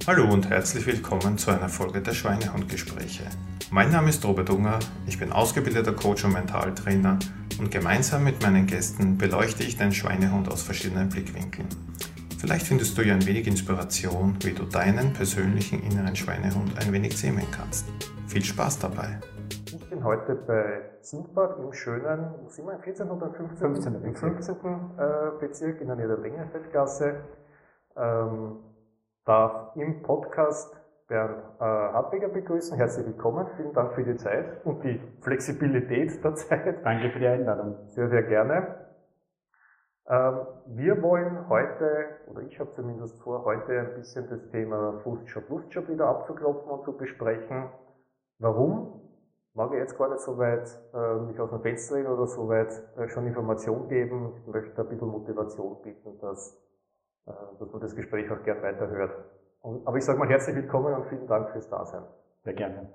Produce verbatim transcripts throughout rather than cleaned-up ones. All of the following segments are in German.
Hallo und herzlich willkommen zu einer Folge der Schweinehund-Gespräche. Mein Name ist Robert Unger, ich bin ausgebildeter Coach und Mentaltrainer und gemeinsam mit meinen Gästen beleuchte ich den Schweinehund aus verschiedenen Blickwinkeln. Vielleicht findest du ja ein wenig Inspiration, wie du deinen persönlichen inneren Schweinehund ein wenig zähmen kannst. Viel Spaß dabei! Ich bin heute bei Sindbad im schönen, wo sind wir, im vierzehnten oder fünfzehnten? fünfzehnten. Im fünfzehnten Bezirk in der Nähe der Lengenfeldgasse. Ähm, darf im Podcast Bernd äh, Hartweger begrüßen. Herzlich willkommen, vielen Dank für die Zeit und die Flexibilität der Zeit. Danke für die Einladung. Sehr, sehr gerne. Ähm, wir wollen heute, oder ich habe zumindest vor, heute ein bisschen das Thema Frustjob, Lustjob wieder abzuklopfen und zu besprechen. Warum? Mag ich jetzt gar nicht so weit äh, mich aus dem Fenster lehnen oder so weit äh, schon Information geben. Ich möchte ein bisschen Motivation bieten, dass dass man das Gespräch auch gern weiterhört. Und, aber ich sage mal herzlich willkommen und vielen Dank fürs Dasein. Sehr gerne.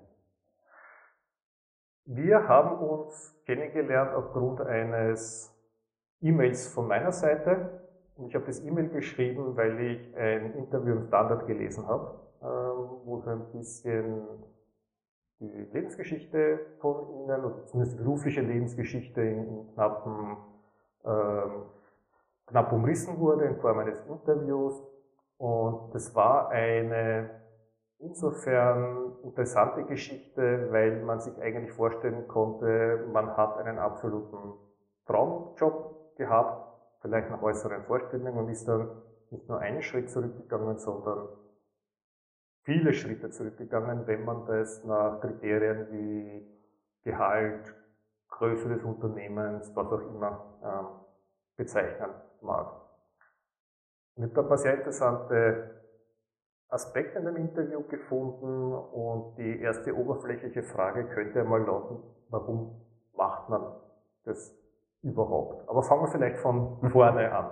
Wir haben uns kennengelernt aufgrund eines E-Mails von meiner Seite. Und ich habe das E-Mail geschrieben, weil ich ein Interview im Standard gelesen habe, wo so ein bisschen die Lebensgeschichte von Ihnen, oder zumindest die berufliche Lebensgeschichte in, in knappen ähm, knapp umrissen wurde in Form eines Interviews, und das war eine insofern interessante Geschichte, weil man sich eigentlich vorstellen konnte, man hat einen absoluten Traumjob gehabt, vielleicht nach äußeren Vorstellungen, und ist dann nicht nur einen Schritt zurückgegangen, sondern viele Schritte zurückgegangen, wenn man das nach Kriterien wie Gehalt, Größe des Unternehmens, was auch immer ähm, bezeichnen mag. Und ich habe da ein paar sehr interessante Aspekte in dem Interview gefunden, und die erste oberflächliche Frage könnte einmal lauten: Warum macht man das überhaupt? Aber fangen wir vielleicht von vorne an.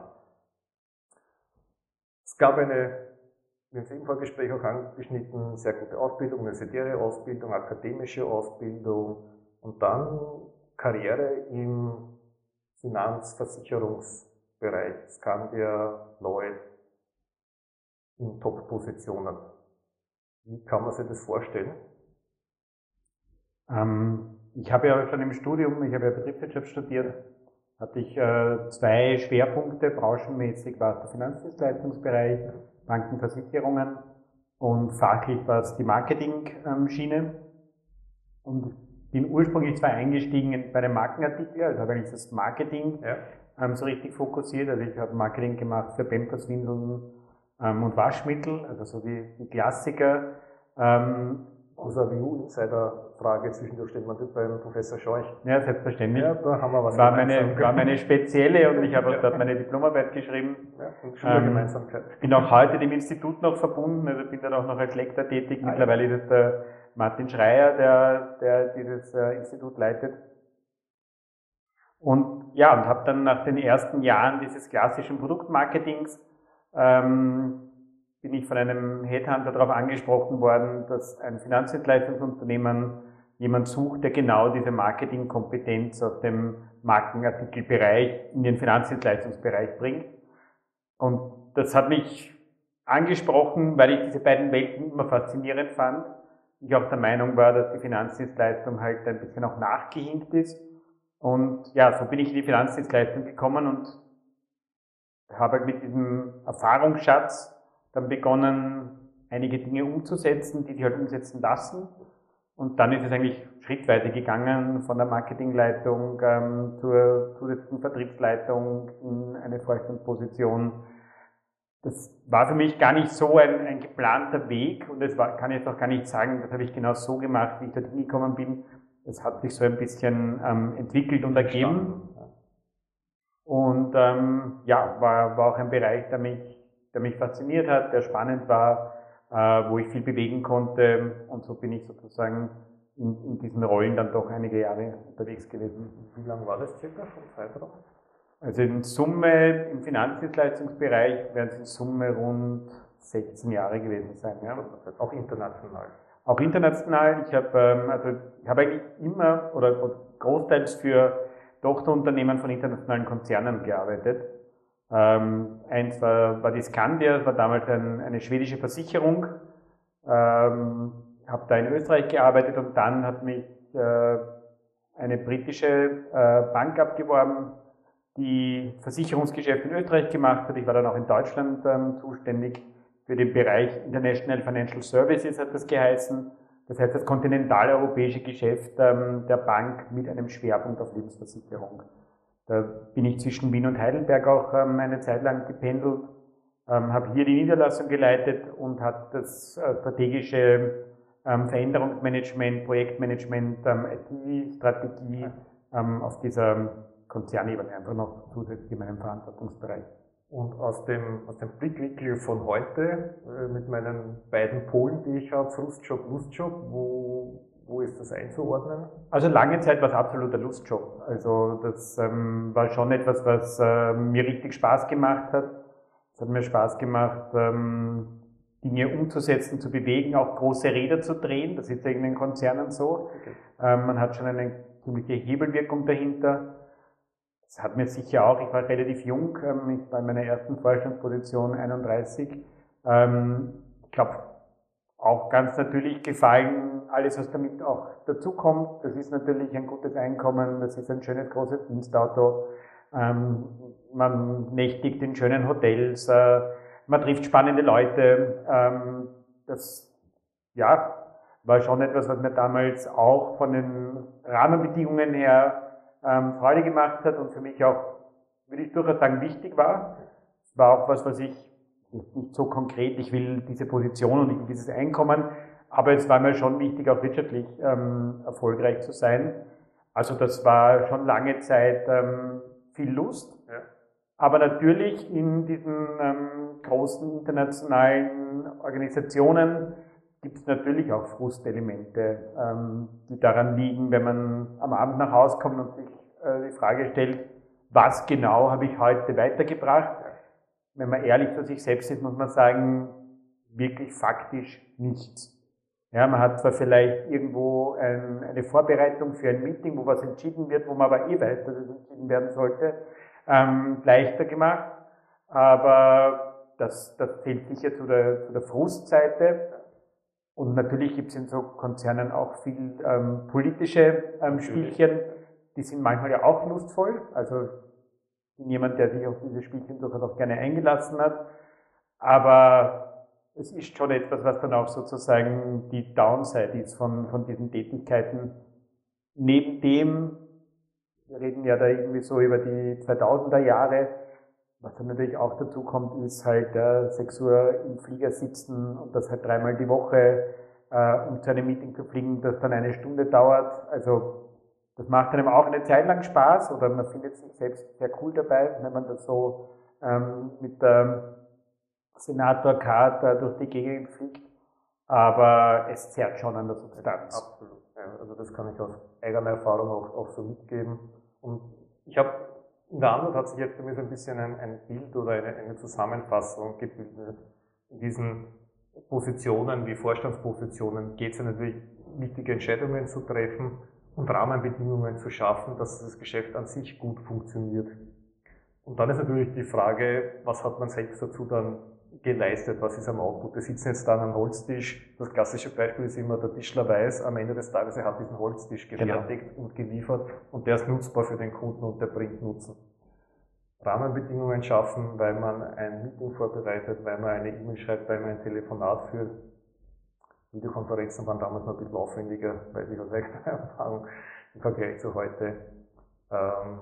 Es gab eine, wir haben es im Vorgespräch auch angeschnitten, sehr gute Ausbildung, universitäre Ausbildung, akademische Ausbildung und dann Karriere im Finanzversicherungsbereich, Skandia, Lloyd, in Top-Positionen. Wie kann man sich das vorstellen? Ähm, ich habe ja schon im Studium, ich habe ja Betriebswirtschaft studiert, hatte ich äh, zwei Schwerpunkte, branchenmäßig war es der Finanzdienstleistungsbereich, Banken, Versicherungen, und fachlich war es die Marketing-Schiene. Und bin ursprünglich zwar eingestiegen bei den Markenartikeln, also habe ich das Marketing ja. ähm, so richtig fokussiert. Also ich habe Marketing gemacht für Pampers, Windeln ähm, und Waschmittel, also so die, die Klassiker. Ähm, also eine U Insider-Frage zwischendurch steht man das beim Professor Scheuch. Ja, selbstverständlich. Ja, da haben wir was war meine, war meine spezielle, und ich habe auch dort meine Diplomarbeit geschrieben. Ja, und Schülergemeinsamkeit. Ähm, bin auch heute dem Institut noch verbunden, also bin dann auch noch als Lektor tätig. Ah, Mittlerweile ja. ist es der Martin Schreier, der, der dieses äh, Institut leitet. Und ja, und habe dann nach den ersten Jahren dieses klassischen Produktmarketings ähm, bin ich von einem Headhunter darauf angesprochen worden, dass ein Finanzdienstleistungsunternehmen jemand sucht, der genau diese Marketingkompetenz aus dem Markenartikelbereich in den Finanzdienstleistungsbereich bringt. Und das hat mich angesprochen, weil ich diese beiden Welten immer faszinierend fand. Ich auch der Meinung war, dass die Finanzdienstleistung halt ein bisschen auch nachgehinkt ist. Und ja, so bin ich in die Finanzdienstleistung gekommen und habe halt mit diesem Erfahrungsschatz dann begonnen, einige Dinge umzusetzen, die sich halt umsetzen lassen. Und dann ist es eigentlich schrittweise gegangen, von der Marketingleitung ähm, zur zusätzlichen Vertriebsleitung in eine Vorstandsposition. Das war für mich gar nicht so ein, ein geplanter Weg, und das war, kann ich jetzt auch gar nicht sagen, das habe ich genau so gemacht, wie ich dort hingekommen bin. Das hat sich so ein bisschen ähm, entwickelt und ergeben. Und ähm, ja, war, war auch ein Bereich, der mich, der mich fasziniert hat, der spannend war, äh, wo ich viel bewegen konnte, und so bin ich sozusagen in, in diesen Rollen dann doch einige Jahre unterwegs gewesen. Wie lange war das circa vom Zeitraum? Also in Summe, im Finanzdienstleistungsbereich werden es in Summe rund sechzehn Jahre gewesen sein. Ja. Auch international? Auch international. Ich habe ähm, also ich habe eigentlich immer oder großteils für Tochterunternehmen von internationalen Konzernen gearbeitet. Ähm, eins war, war die Skandia, das war damals ein, eine schwedische Versicherung, ähm, habe da in Österreich gearbeitet und dann hat mich äh, eine britische äh, Bank abgeworben, die Versicherungsgeschäfte in Österreich gemacht hat. Ich war dann auch in Deutschland ähm, zuständig für den Bereich International Financial Services, hat das geheißen. Das heißt, das kontinentaleuropäische Geschäft ähm, der Bank mit einem Schwerpunkt auf Lebensversicherung. Da bin ich zwischen Wien und Heidelberg auch ähm, eine Zeit lang gependelt, ähm, habe hier die Niederlassung geleitet und habe das äh, strategische ähm, Veränderungsmanagement, Projektmanagement, ähm, I T-Strategie ähm, auf dieser Konzernebene einfach noch zusätzlich in meinem Verantwortungsbereich. Und aus dem, aus dem Blickwinkel von heute, äh, mit meinen beiden Polen, die ich habe, Frustjob, Lustjob, wo, wo ist das einzuordnen? Also lange Zeit war es absoluter Lustjob. Also das ähm, war schon etwas, was äh, mir richtig Spaß gemacht hat. Es hat mir Spaß gemacht, ähm, Dinge umzusetzen, zu bewegen, auch große Räder zu drehen. Das ist ja in den Konzernen so. Okay. Ähm, man hat schon eine ziemliche Hebelwirkung dahinter. Das hat mir sicher auch, ich war relativ jung, ich war in meiner ersten Vorstandsposition einunddreißig. Ich glaube, auch ganz natürlich gefallen, alles was damit auch dazukommt. Das ist natürlich ein gutes Einkommen, das ist ein schönes großes Dienstauto. Man nächtigt in schönen Hotels, man trifft spannende Leute. Das, ja, war schon etwas, was mir damals auch von den Rahmenbedingungen her Ähm, Freude gemacht hat und für mich auch, würde ich durchaus sagen, wichtig war. Es war auch was, was ich nicht so konkret, ich will diese Position und ich will dieses Einkommen, aber es war mir schon wichtig, auch wirtschaftlich ähm, erfolgreich zu sein. Also das war schon lange Zeit ähm, viel Lust, ja. Aber natürlich in diesen ähm, großen internationalen Organisationen gibt es natürlich auch Frustelemente, ähm, die daran liegen, wenn man am Abend nach Hause kommt und sich äh, die Frage stellt, was genau habe ich heute weitergebracht? Wenn man ehrlich zu sich selbst ist, muss man sagen, wirklich faktisch nichts. Ja, man hat zwar vielleicht irgendwo ein, eine Vorbereitung für ein Meeting, wo was entschieden wird, wo man aber eh weiß, dass es entschieden werden sollte, ähm, leichter gemacht, aber das, das zählt sicher zu der, zu der Frustseite. Und natürlich gibt es in so Konzernen auch viel ähm, politische ähm, Spielchen, die sind manchmal ja auch lustvoll. Also ich bin jemand, der sich auf diese Spielchen durchaus auch gerne eingelassen hat. Aber es ist schon etwas, was dann auch sozusagen die Downside ist von, von diesen Tätigkeiten. Neben dem, wir reden ja da irgendwie so über die zweitausender Jahre, was dann natürlich auch dazu kommt, ist halt äh, sechs Uhr im Flieger sitzen und das halt dreimal die Woche, äh, um zu einem Meeting zu fliegen, das dann eine Stunde dauert. Also das macht einem auch eine Zeit lang Spaß oder man findet sich selbst sehr cool dabei, wenn man das so ähm, mit der Senator-Card äh, durch die Gegend fliegt. Aber es zerrt schon an der Substanz. Absolut. Ja, also das kann ich aus eigener Erfahrung auch, auch so mitgeben. Und ich habe in der Antwort hat sich jetzt für mich so ein bisschen ein, ein Bild oder eine, eine Zusammenfassung gebildet. In diesen Positionen wie Vorstandspositionen geht es ja natürlich, wichtige Entscheidungen zu treffen und Rahmenbedingungen zu schaffen, dass das Geschäft an sich gut funktioniert. Und dann ist natürlich die Frage, was hat man selbst dazu dann geleistet, was ist am Output? Wir sitzen jetzt dann am Holztisch, das klassische Beispiel ist immer, der Tischler weiß, am Ende des Tages, er hat diesen Holztisch gefertigt genau. und geliefert und der ist nutzbar für den Kunden und der bringt Nutzen. Rahmenbedingungen schaffen, weil man ein Meeting vorbereitet, weil man eine E-Mail schreibt, weil man ein Telefonat führt. Videokonferenzen waren damals noch ein bisschen aufwendiger, weiß ich aus eigener Erfahrung im Vergleich zu heute. Ähm,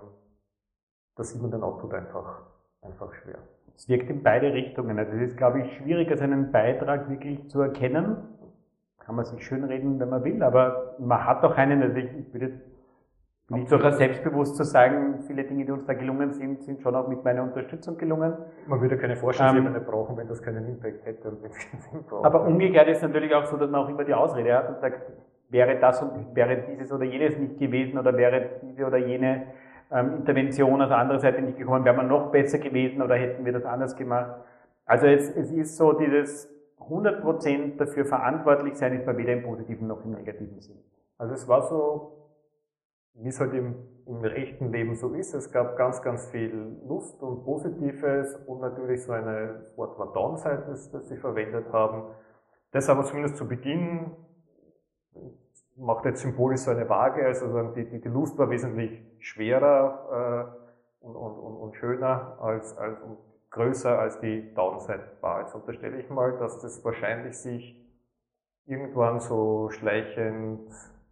da sieht man den Output einfach, einfach schwer. Es wirkt in beide Richtungen. Also es ist, glaube ich, schwierig, als einen Beitrag wirklich zu erkennen. Kann man sich schönreden, wenn man will, aber man hat doch einen, also ich, ich würde jetzt bin ich durchaus selbstbewusst zu sagen, viele Dinge, die uns da gelungen sind, sind schon auch mit meiner Unterstützung gelungen. Man würde keine Vorstandsebene ähm, brauchen, wenn das keinen Impact hätte. Und wenn es keinen Sinn braucht. Aber umgekehrt ist es natürlich auch so, dass man auch immer die Ausrede hat und sagt, wäre das und wäre dieses oder jenes nicht gewesen oder wäre diese oder jene ähm, Intervention aus der anderen Seite nicht gekommen, wäre man noch besser gewesen oder hätten wir das anders gemacht. Also es, es ist so, dieses hundert Prozent dafür verantwortlich sein, ist bei weder im positiven noch im negativen Sinn. Also es war so, wie es halt im, im rechten Leben so ist. Es gab ganz, ganz viel Lust und Positives und natürlich so eine, das Wort war Downside, das, das Sie verwendet haben. Das aber zumindest zu Beginn macht jetzt symbolisch so eine Waage, also die, die, die Lust war wesentlich schwerer äh, und, und, und, und schöner als, als und größer als die Downside war. Jetzt unterstelle ich mal, dass das wahrscheinlich sich irgendwann so schleichend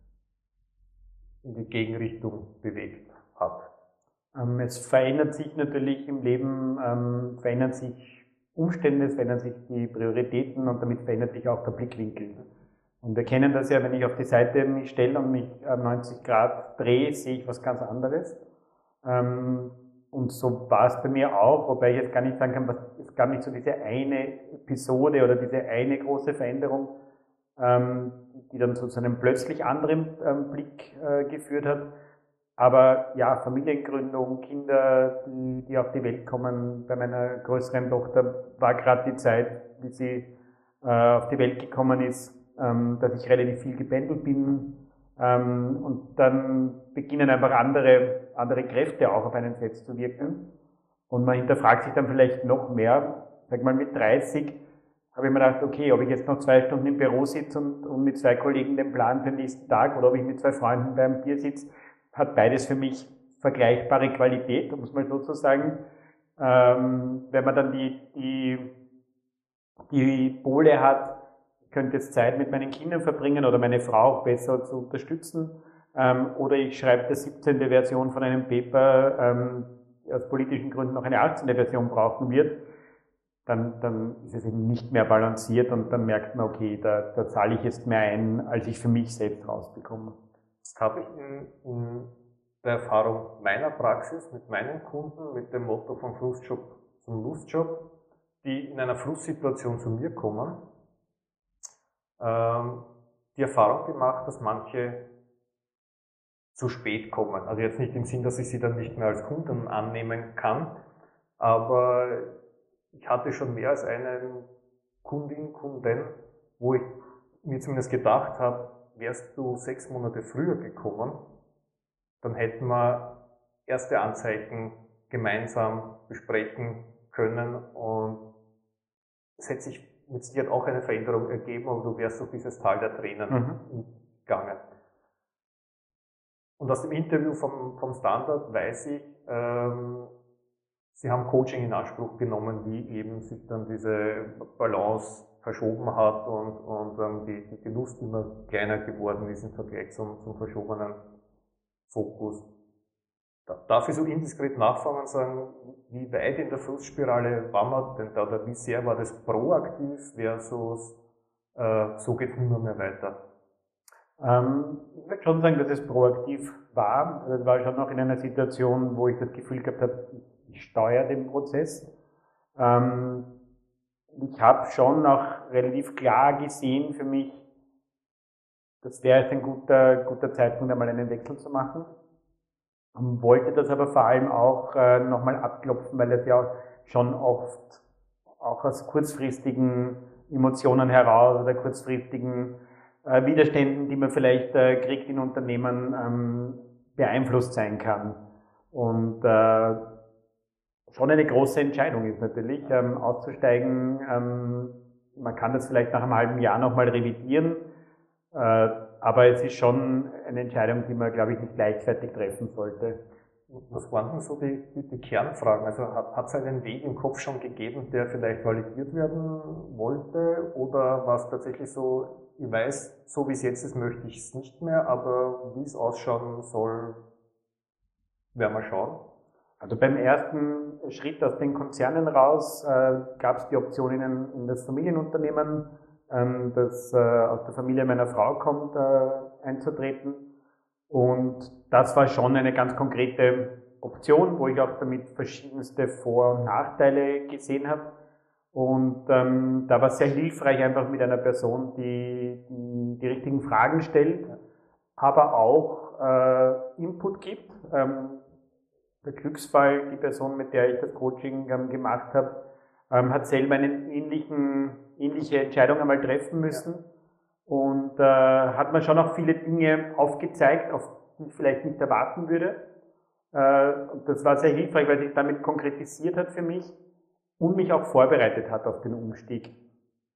in die Gegenrichtung bewegt hat. Ähm, es verändert sich natürlich im Leben, ähm, verändern sich Umstände, es verändern sich die Prioritäten und damit verändert sich auch der Blickwinkel. Und wir kennen das ja, wenn ich auf die Seite mich stelle und mich neunzig Grad drehe, sehe ich was ganz anderes. Ähm, und so war es bei mir auch, wobei ich jetzt gar nicht sagen kann, es gab nicht so diese eine Episode oder diese eine große Veränderung, ähm, die dann zu einem plötzlich anderen ähm, Blick äh, geführt hat. Aber ja, Familiengründung, Kinder, die, die auf die Welt kommen. Bei meiner größeren Tochter war gerade die Zeit, wie sie äh, auf die Welt gekommen ist, ähm, dass ich relativ viel gependelt bin. Ähm, und dann beginnen einfach andere, andere Kräfte auch auf einen selbst zu wirken. Und man hinterfragt sich dann vielleicht noch mehr. Sag mal, mit dreißig habe ich mir gedacht, okay, ob ich jetzt noch zwei Stunden im Büro sitze und, und mit zwei Kollegen den Plan für den nächsten Tag oder ob ich mit zwei Freunden beim Bier sitze, hat beides für mich vergleichbare Qualität, um es mal so zu sagen. Ähm, wenn man dann die, die, die Pole hat, ich könnte jetzt Zeit mit meinen Kindern verbringen oder meine Frau auch besser zu unterstützen, ähm, oder ich schreibe die siebzehnte Version von einem Paper, ähm, aus politischen Gründen noch eine achtzehnte Version brauchen wird, dann, dann ist es eben nicht mehr balanciert und dann merkt man, okay, da, da zahle ich jetzt mehr ein, als ich für mich selbst rausbekomme. Das habe ich in, in der Erfahrung meiner Praxis mit meinen Kunden mit dem Motto vom Frustjob zum Lustjob, die in einer Frustsituation zu mir kommen, ähm, die Erfahrung gemacht, dass manche zu spät kommen. Also jetzt nicht im Sinn, dass ich sie dann nicht mehr als Kunden annehmen kann, aber ich hatte schon mehr als einen Kundin, Kunden, wo ich mir zumindest gedacht habe, wärst du sechs Monate früher gekommen, dann hätten wir erste Anzeichen gemeinsam besprechen können und es hätte sich mit Sicherheit auch eine Veränderung ergeben, aber du wärst durch dieses Tal der Tränen mhm. gegangen. Und aus dem Interview vom, vom Standard weiß ich, ähm, sie haben Coaching in Anspruch genommen, wie eben sich dann diese Balance verschoben hat und, und ähm, die, die, die Lust immer kleiner geworden ist im Vergleich zum, zum verschobenen Fokus. Da, darf ich so indiskret nachfragen und sagen, wie weit in der Frustspirale war man denn da, oder wie sehr war das proaktiv versus äh, so geht es nicht mehr weiter? Ähm, ich würde schon sagen, dass es proaktiv war. Also, ich war schon noch in einer Situation, wo ich das Gefühl gehabt habe, ich steuere den Prozess. Ähm, ich habe schon auch relativ klar gesehen für mich, das wäre jetzt ein guter, guter Zeitpunkt, einmal einen Wechsel zu machen. Und wollte das aber vor allem auch äh, nochmal abklopfen, weil es ja schon oft auch aus kurzfristigen Emotionen heraus oder kurzfristigen äh, Widerständen, die man vielleicht äh, kriegt in Unternehmen, ähm, beeinflusst sein kann. Und äh, schon eine große Entscheidung ist natürlich, ähm, auszusteigen. Ähm, man kann das vielleicht nach einem halben Jahr nochmal revidieren, äh, aber es ist schon eine Entscheidung, die man, glaube ich, nicht gleichzeitig treffen sollte. Was waren denn so die, die, die Kernfragen? Also hat es einen Weg im Kopf schon gegeben, der vielleicht validiert werden wollte? Oder war es tatsächlich so, ich weiß, so wie es jetzt ist, möchte ich es nicht mehr, aber wie es ausschauen soll, werden wir schauen? Also beim ersten Schritt aus den Konzernen raus äh, gab es die Option, in, ein, in das Familienunternehmen, ähm, das äh, aus der Familie meiner Frau kommt, äh, einzutreten. Und das war schon eine ganz konkrete Option, wo ich auch damit verschiedenste Vor- und Nachteile gesehen habe. Und ähm, da war es sehr hilfreich, einfach mit einer Person, die die, die richtigen Fragen stellt, aber auch äh, Input gibt. Ähm, Der Glücksfall, die Person, mit der ich das Coaching ähm, gemacht habe, ähm, hat selber eine ähnlichen, ähnliche Entscheidung einmal treffen müssen und äh, hat mir schon auch viele Dinge aufgezeigt, auf die ich vielleicht nicht erwarten würde. Äh, und das war sehr hilfreich, weil sich damit konkretisiert hat für mich und mich auch vorbereitet hat auf den Umstieg.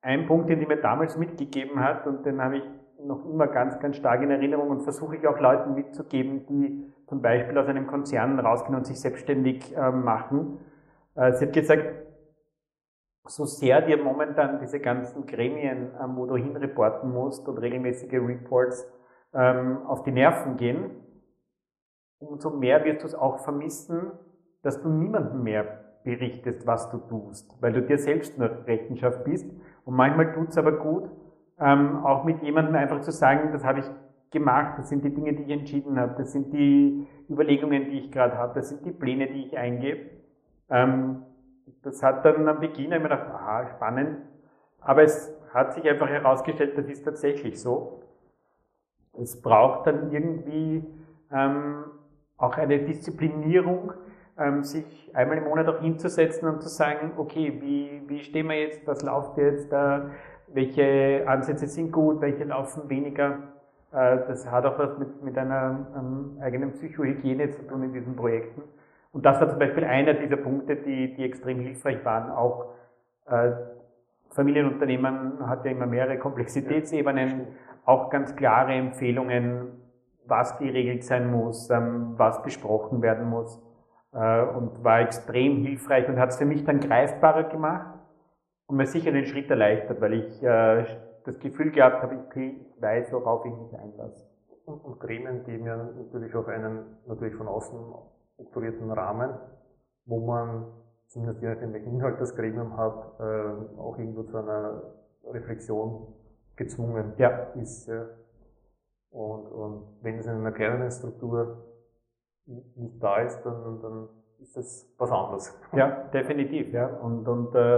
ein Punkt, den die mir damals mitgegeben hat, und den habe ich noch immer ganz, ganz stark in Erinnerung und versuche ich auch Leuten mitzugeben, die zum Beispiel aus einem Konzern rausgehen und sich selbstständig äh, machen. Äh, sie hat gesagt, so sehr dir momentan diese ganzen Gremien, ähm, wo du hinreporten musst und regelmäßige Reports ähm, auf die Nerven gehen, umso mehr wirst du es auch vermissen, dass du niemandem mehr berichtest, was du tust, weil du dir selbst nur Rechenschaft bist. Und manchmal tut es aber gut, ähm, auch mit jemandem einfach zu sagen, das habe ich gemacht, das sind die Dinge, die ich entschieden habe, das sind die Überlegungen, die ich gerade habe, das sind die Pläne, die ich eingebe. Ähm, das hat dann am Beginn immer gedacht, aha, spannend, aber es hat sich einfach herausgestellt, das ist tatsächlich so. Es braucht dann irgendwie ähm, auch eine Disziplinierung, ähm, sich einmal im Monat auch hinzusetzen und zu sagen, okay, wie, wie stehen wir jetzt, was läuft jetzt, äh, welche Ansätze sind gut, welche laufen weniger. Äh, das hat auch was mit, mit einer ähm, eigenen Psychohygiene zu tun in diesen Projekten. Und das war zum Beispiel einer dieser Punkte, die, die extrem hilfreich waren. Auch äh, Familienunternehmen hat ja immer mehrere Komplexitätsebenen, auch ganz klare Empfehlungen, was geregelt sein muss, ähm, was besprochen werden muss, äh, und war extrem hilfreich und hat es für mich dann greifbarer gemacht und mir sicher den Schritt erleichtert, weil ich äh, das Gefühl gehabt habe, okay, ich weiß, worauf ich mich einlasse. Und, und Gremien geben ja natürlich auch einen, natürlich von außen strukturierten Rahmen, wo man, zumindest je nachdem, welchen Inhalt das Gremium hat, äh, auch irgendwo zu einer Reflexion gezwungen ja. ist. Ja. Und, und wenn es in einer kleineren Struktur nicht da ist, dann, dann ist das was anderes. Ja, definitiv. Ja. Und, und äh,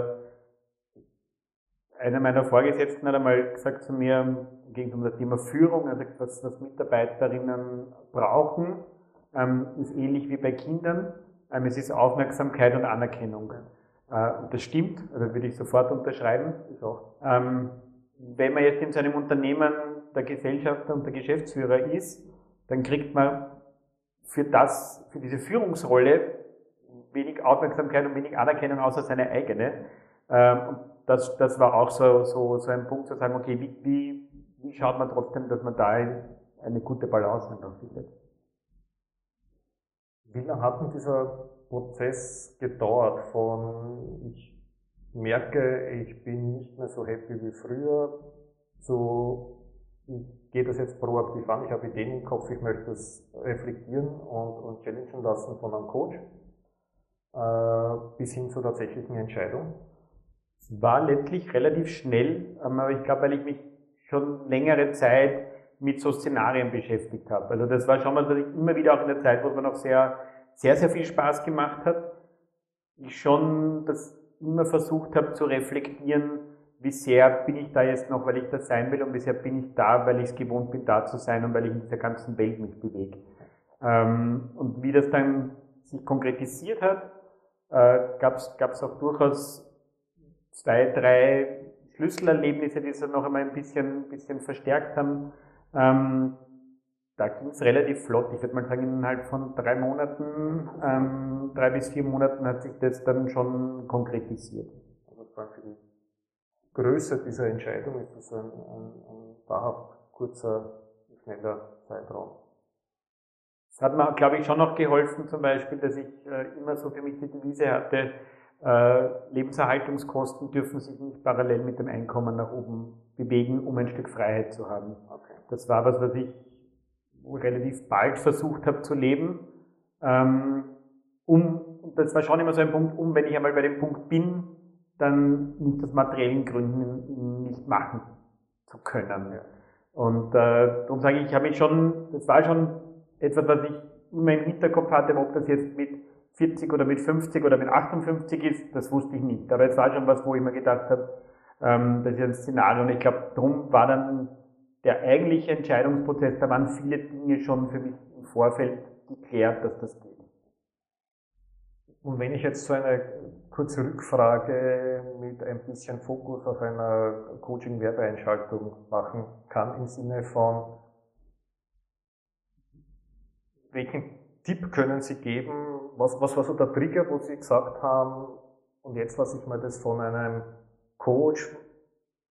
einer meiner Vorgesetzten hat einmal gesagt zu mir, ging um das Thema Führung, also was, was Mitarbeiterinnen brauchen, ähm, ist ähnlich wie bei Kindern. Ähm, es ist Aufmerksamkeit und Anerkennung. Äh, und das stimmt, also würde ich sofort unterschreiben. Ich auch. Ähm, wenn man jetzt in so einem Unternehmen der Gesellschafter und der Geschäftsführer ist, dann kriegt man für das, für diese Führungsrolle wenig Aufmerksamkeit und wenig Anerkennung außer seine eigene. Ähm, und das, das war auch so, so, so ein Punkt zu sagen, okay, wie, wie, wie schaut man trotzdem, dass man da eine gute Balance einfach findet. Wie lange hat denn dieser Prozess gedauert von ich merke, ich bin nicht mehr so happy wie früher, so ich gehe das jetzt proaktiv an, ich habe Ideen im Kopf, ich möchte das reflektieren und, und challengen lassen von einem Coach, äh, bis hin zur tatsächlichen Entscheidung? Es war letztlich relativ schnell, aber ich glaube, weil ich mich schon längere Zeit mit so Szenarien beschäftigt habe. Also das war schon mal, dass ich immer wieder auch in der Zeit, wo es mir noch sehr, sehr, sehr viel Spaß gemacht hat, ich schon das immer versucht habe zu reflektieren, wie sehr bin ich da jetzt noch, weil ich das sein will, und wie sehr bin ich da, weil ich es gewohnt bin, da zu sein und weil ich in dieser ganzen Welt mich bewege. Ähm, und wie das dann sich konkretisiert hat, äh, gab es auch durchaus zwei, drei Schlüsselerlebnisse, die es dann noch einmal ein bisschen, bisschen verstärkt haben. Ähm, da ging es relativ flott. Ich würde mal sagen, innerhalb von drei Monaten, ähm, drei bis vier Monaten hat sich das dann schon konkretisiert. Also vor allem für die Größe dieser Entscheidung ist das ein, ein, ein wahrhaft kurzer, schneller Zeitraum. Es hat mir, glaube ich, schon noch geholfen, zum Beispiel, dass ich äh, immer so für mich die Devise hatte, äh, Lebenserhaltungskosten dürfen sich nicht parallel mit dem Einkommen nach oben bewegen, um ein Stück Freiheit zu haben. Okay. Das war was, was ich relativ bald versucht habe zu leben. Ähm, um, und das war schon immer so ein Punkt, um, wenn ich einmal bei dem Punkt bin, dann nicht aus materiellen Gründen nicht machen zu können. Ja. Und äh, darum sage ich, ich habe mich schon, das war schon etwas, was ich immer im Hinterkopf hatte, ob das jetzt mit vierzig oder mit fünfzig oder mit achtundfünfzig ist, das wusste ich nicht. Aber es war schon was, wo ich mir gedacht habe, ähm, das ist ein Szenario. Und ich glaube, darum war dann der eigentliche Entscheidungsprozess, da waren viele Dinge schon für mich im Vorfeld geklärt, dass das geht. Und wenn ich jetzt so eine kurze Rückfrage mit ein bisschen Fokus auf einer Coaching-Werbeeinschaltung machen kann, im Sinne von, welchen Tipp können Sie geben? Was, was war so der Trigger, wo Sie gesagt haben, und jetzt lasse ich mal das von einem Coach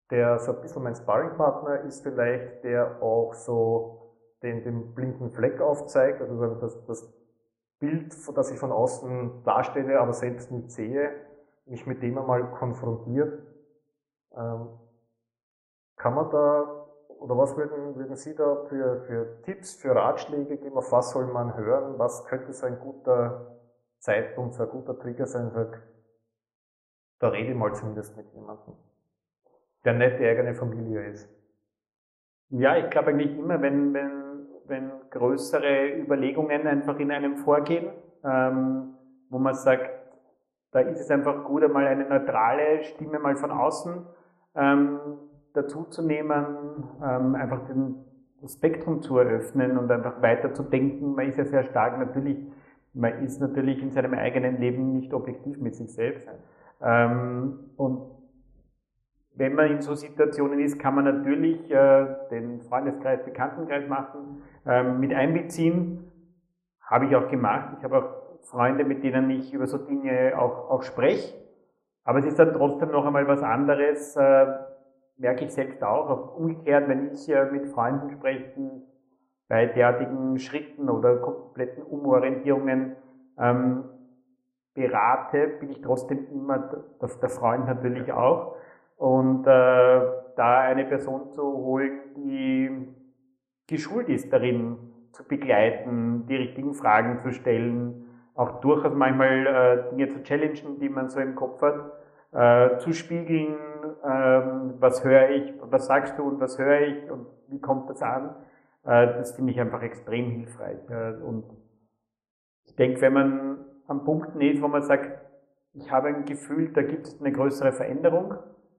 der so ein bisschen mein Sparringpartner ist vielleicht, der auch so den, den blinden Fleck aufzeigt, also das, das Bild, das ich von außen darstelle, aber selbst nicht sehe, mich mit dem einmal konfrontiert. Ähm, kann man da, oder was würden, würden Sie da für, für Tipps, für Ratschläge geben, auf was soll man hören, was könnte so ein guter Zeitpunkt, so ein guter Trigger sein, sagt, da rede ich mal zumindest mit jemandem, der nicht die eigene Familie ist? Ja, ich glaube eigentlich immer, wenn, wenn, wenn größere Überlegungen einfach in einem vorgehen, ähm, wo man sagt, da ist es einfach gut, einmal eine neutrale Stimme mal von außen ähm, dazuzunehmen, ähm, einfach den, das Spektrum zu eröffnen und einfach weiter zu denken. Man ist ja sehr stark natürlich, man ist natürlich in seinem eigenen Leben nicht objektiv mit sich selbst. Ähm, und wenn man in so Situationen ist, kann man natürlich äh, den Freundeskreis, Bekanntenkreis machen, ähm, mit einbeziehen. Habe ich auch gemacht. Ich habe auch Freunde, mit denen ich über so Dinge auch, auch spreche. Aber es ist dann trotzdem noch einmal was anderes, äh, merke ich selbst auch. Auch umgekehrt, wenn ich äh, mit Freunden spreche, die bei derartigen Schritten oder kompletten Umorientierungen ähm, berate, bin ich trotzdem immer der, der Freund natürlich auch. Und äh, da eine Person zu holen, die geschult ist darin, zu begleiten, die richtigen Fragen zu stellen, auch durchaus manchmal äh, Dinge zu challengen, die man so im Kopf hat, äh, zu spiegeln, äh, was höre ich, was sagst du und was höre ich und wie kommt das an, äh, das finde ich einfach extrem hilfreich. Äh, und ich denke, wenn man am Punkten ist, wo man sagt, ich habe ein Gefühl, da gibt es eine größere Veränderung,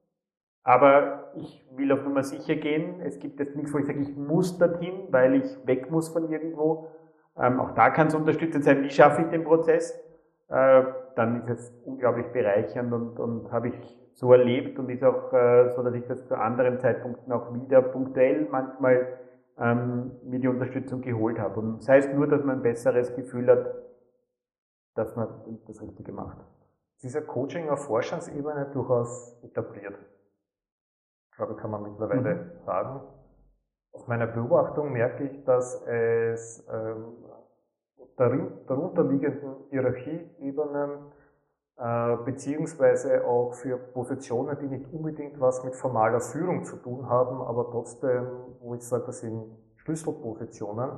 aber ich will auf Nummer sicher gehen. Es gibt jetzt nichts, wo ich sage, ich muss dorthin, weil ich weg muss von irgendwo. Ähm, auch da kann es unterstützend sein, wie schaffe ich den Prozess. Äh, dann ist es unglaublich bereichernd und, und habe ich so erlebt und ist auch äh, so, dass ich das zu anderen Zeitpunkten auch wieder punktuell manchmal ähm, mir die Unterstützung geholt habe. Und sei es nur, dass man ein besseres Gefühl hat, dass man das Richtige macht. Dieser Coaching auf Vorstandsebene durchaus etabliert. Ich glaube, kann man mittlerweile mhm. sagen. Aus meiner Beobachtung merke ich, dass es ähm, darunterliegenden Hierarchieebenen äh, beziehungsweise auch für Positionen, die nicht unbedingt was mit formaler Führung zu tun haben, aber trotzdem, wo ich sage, das sind Schlüsselpositionen.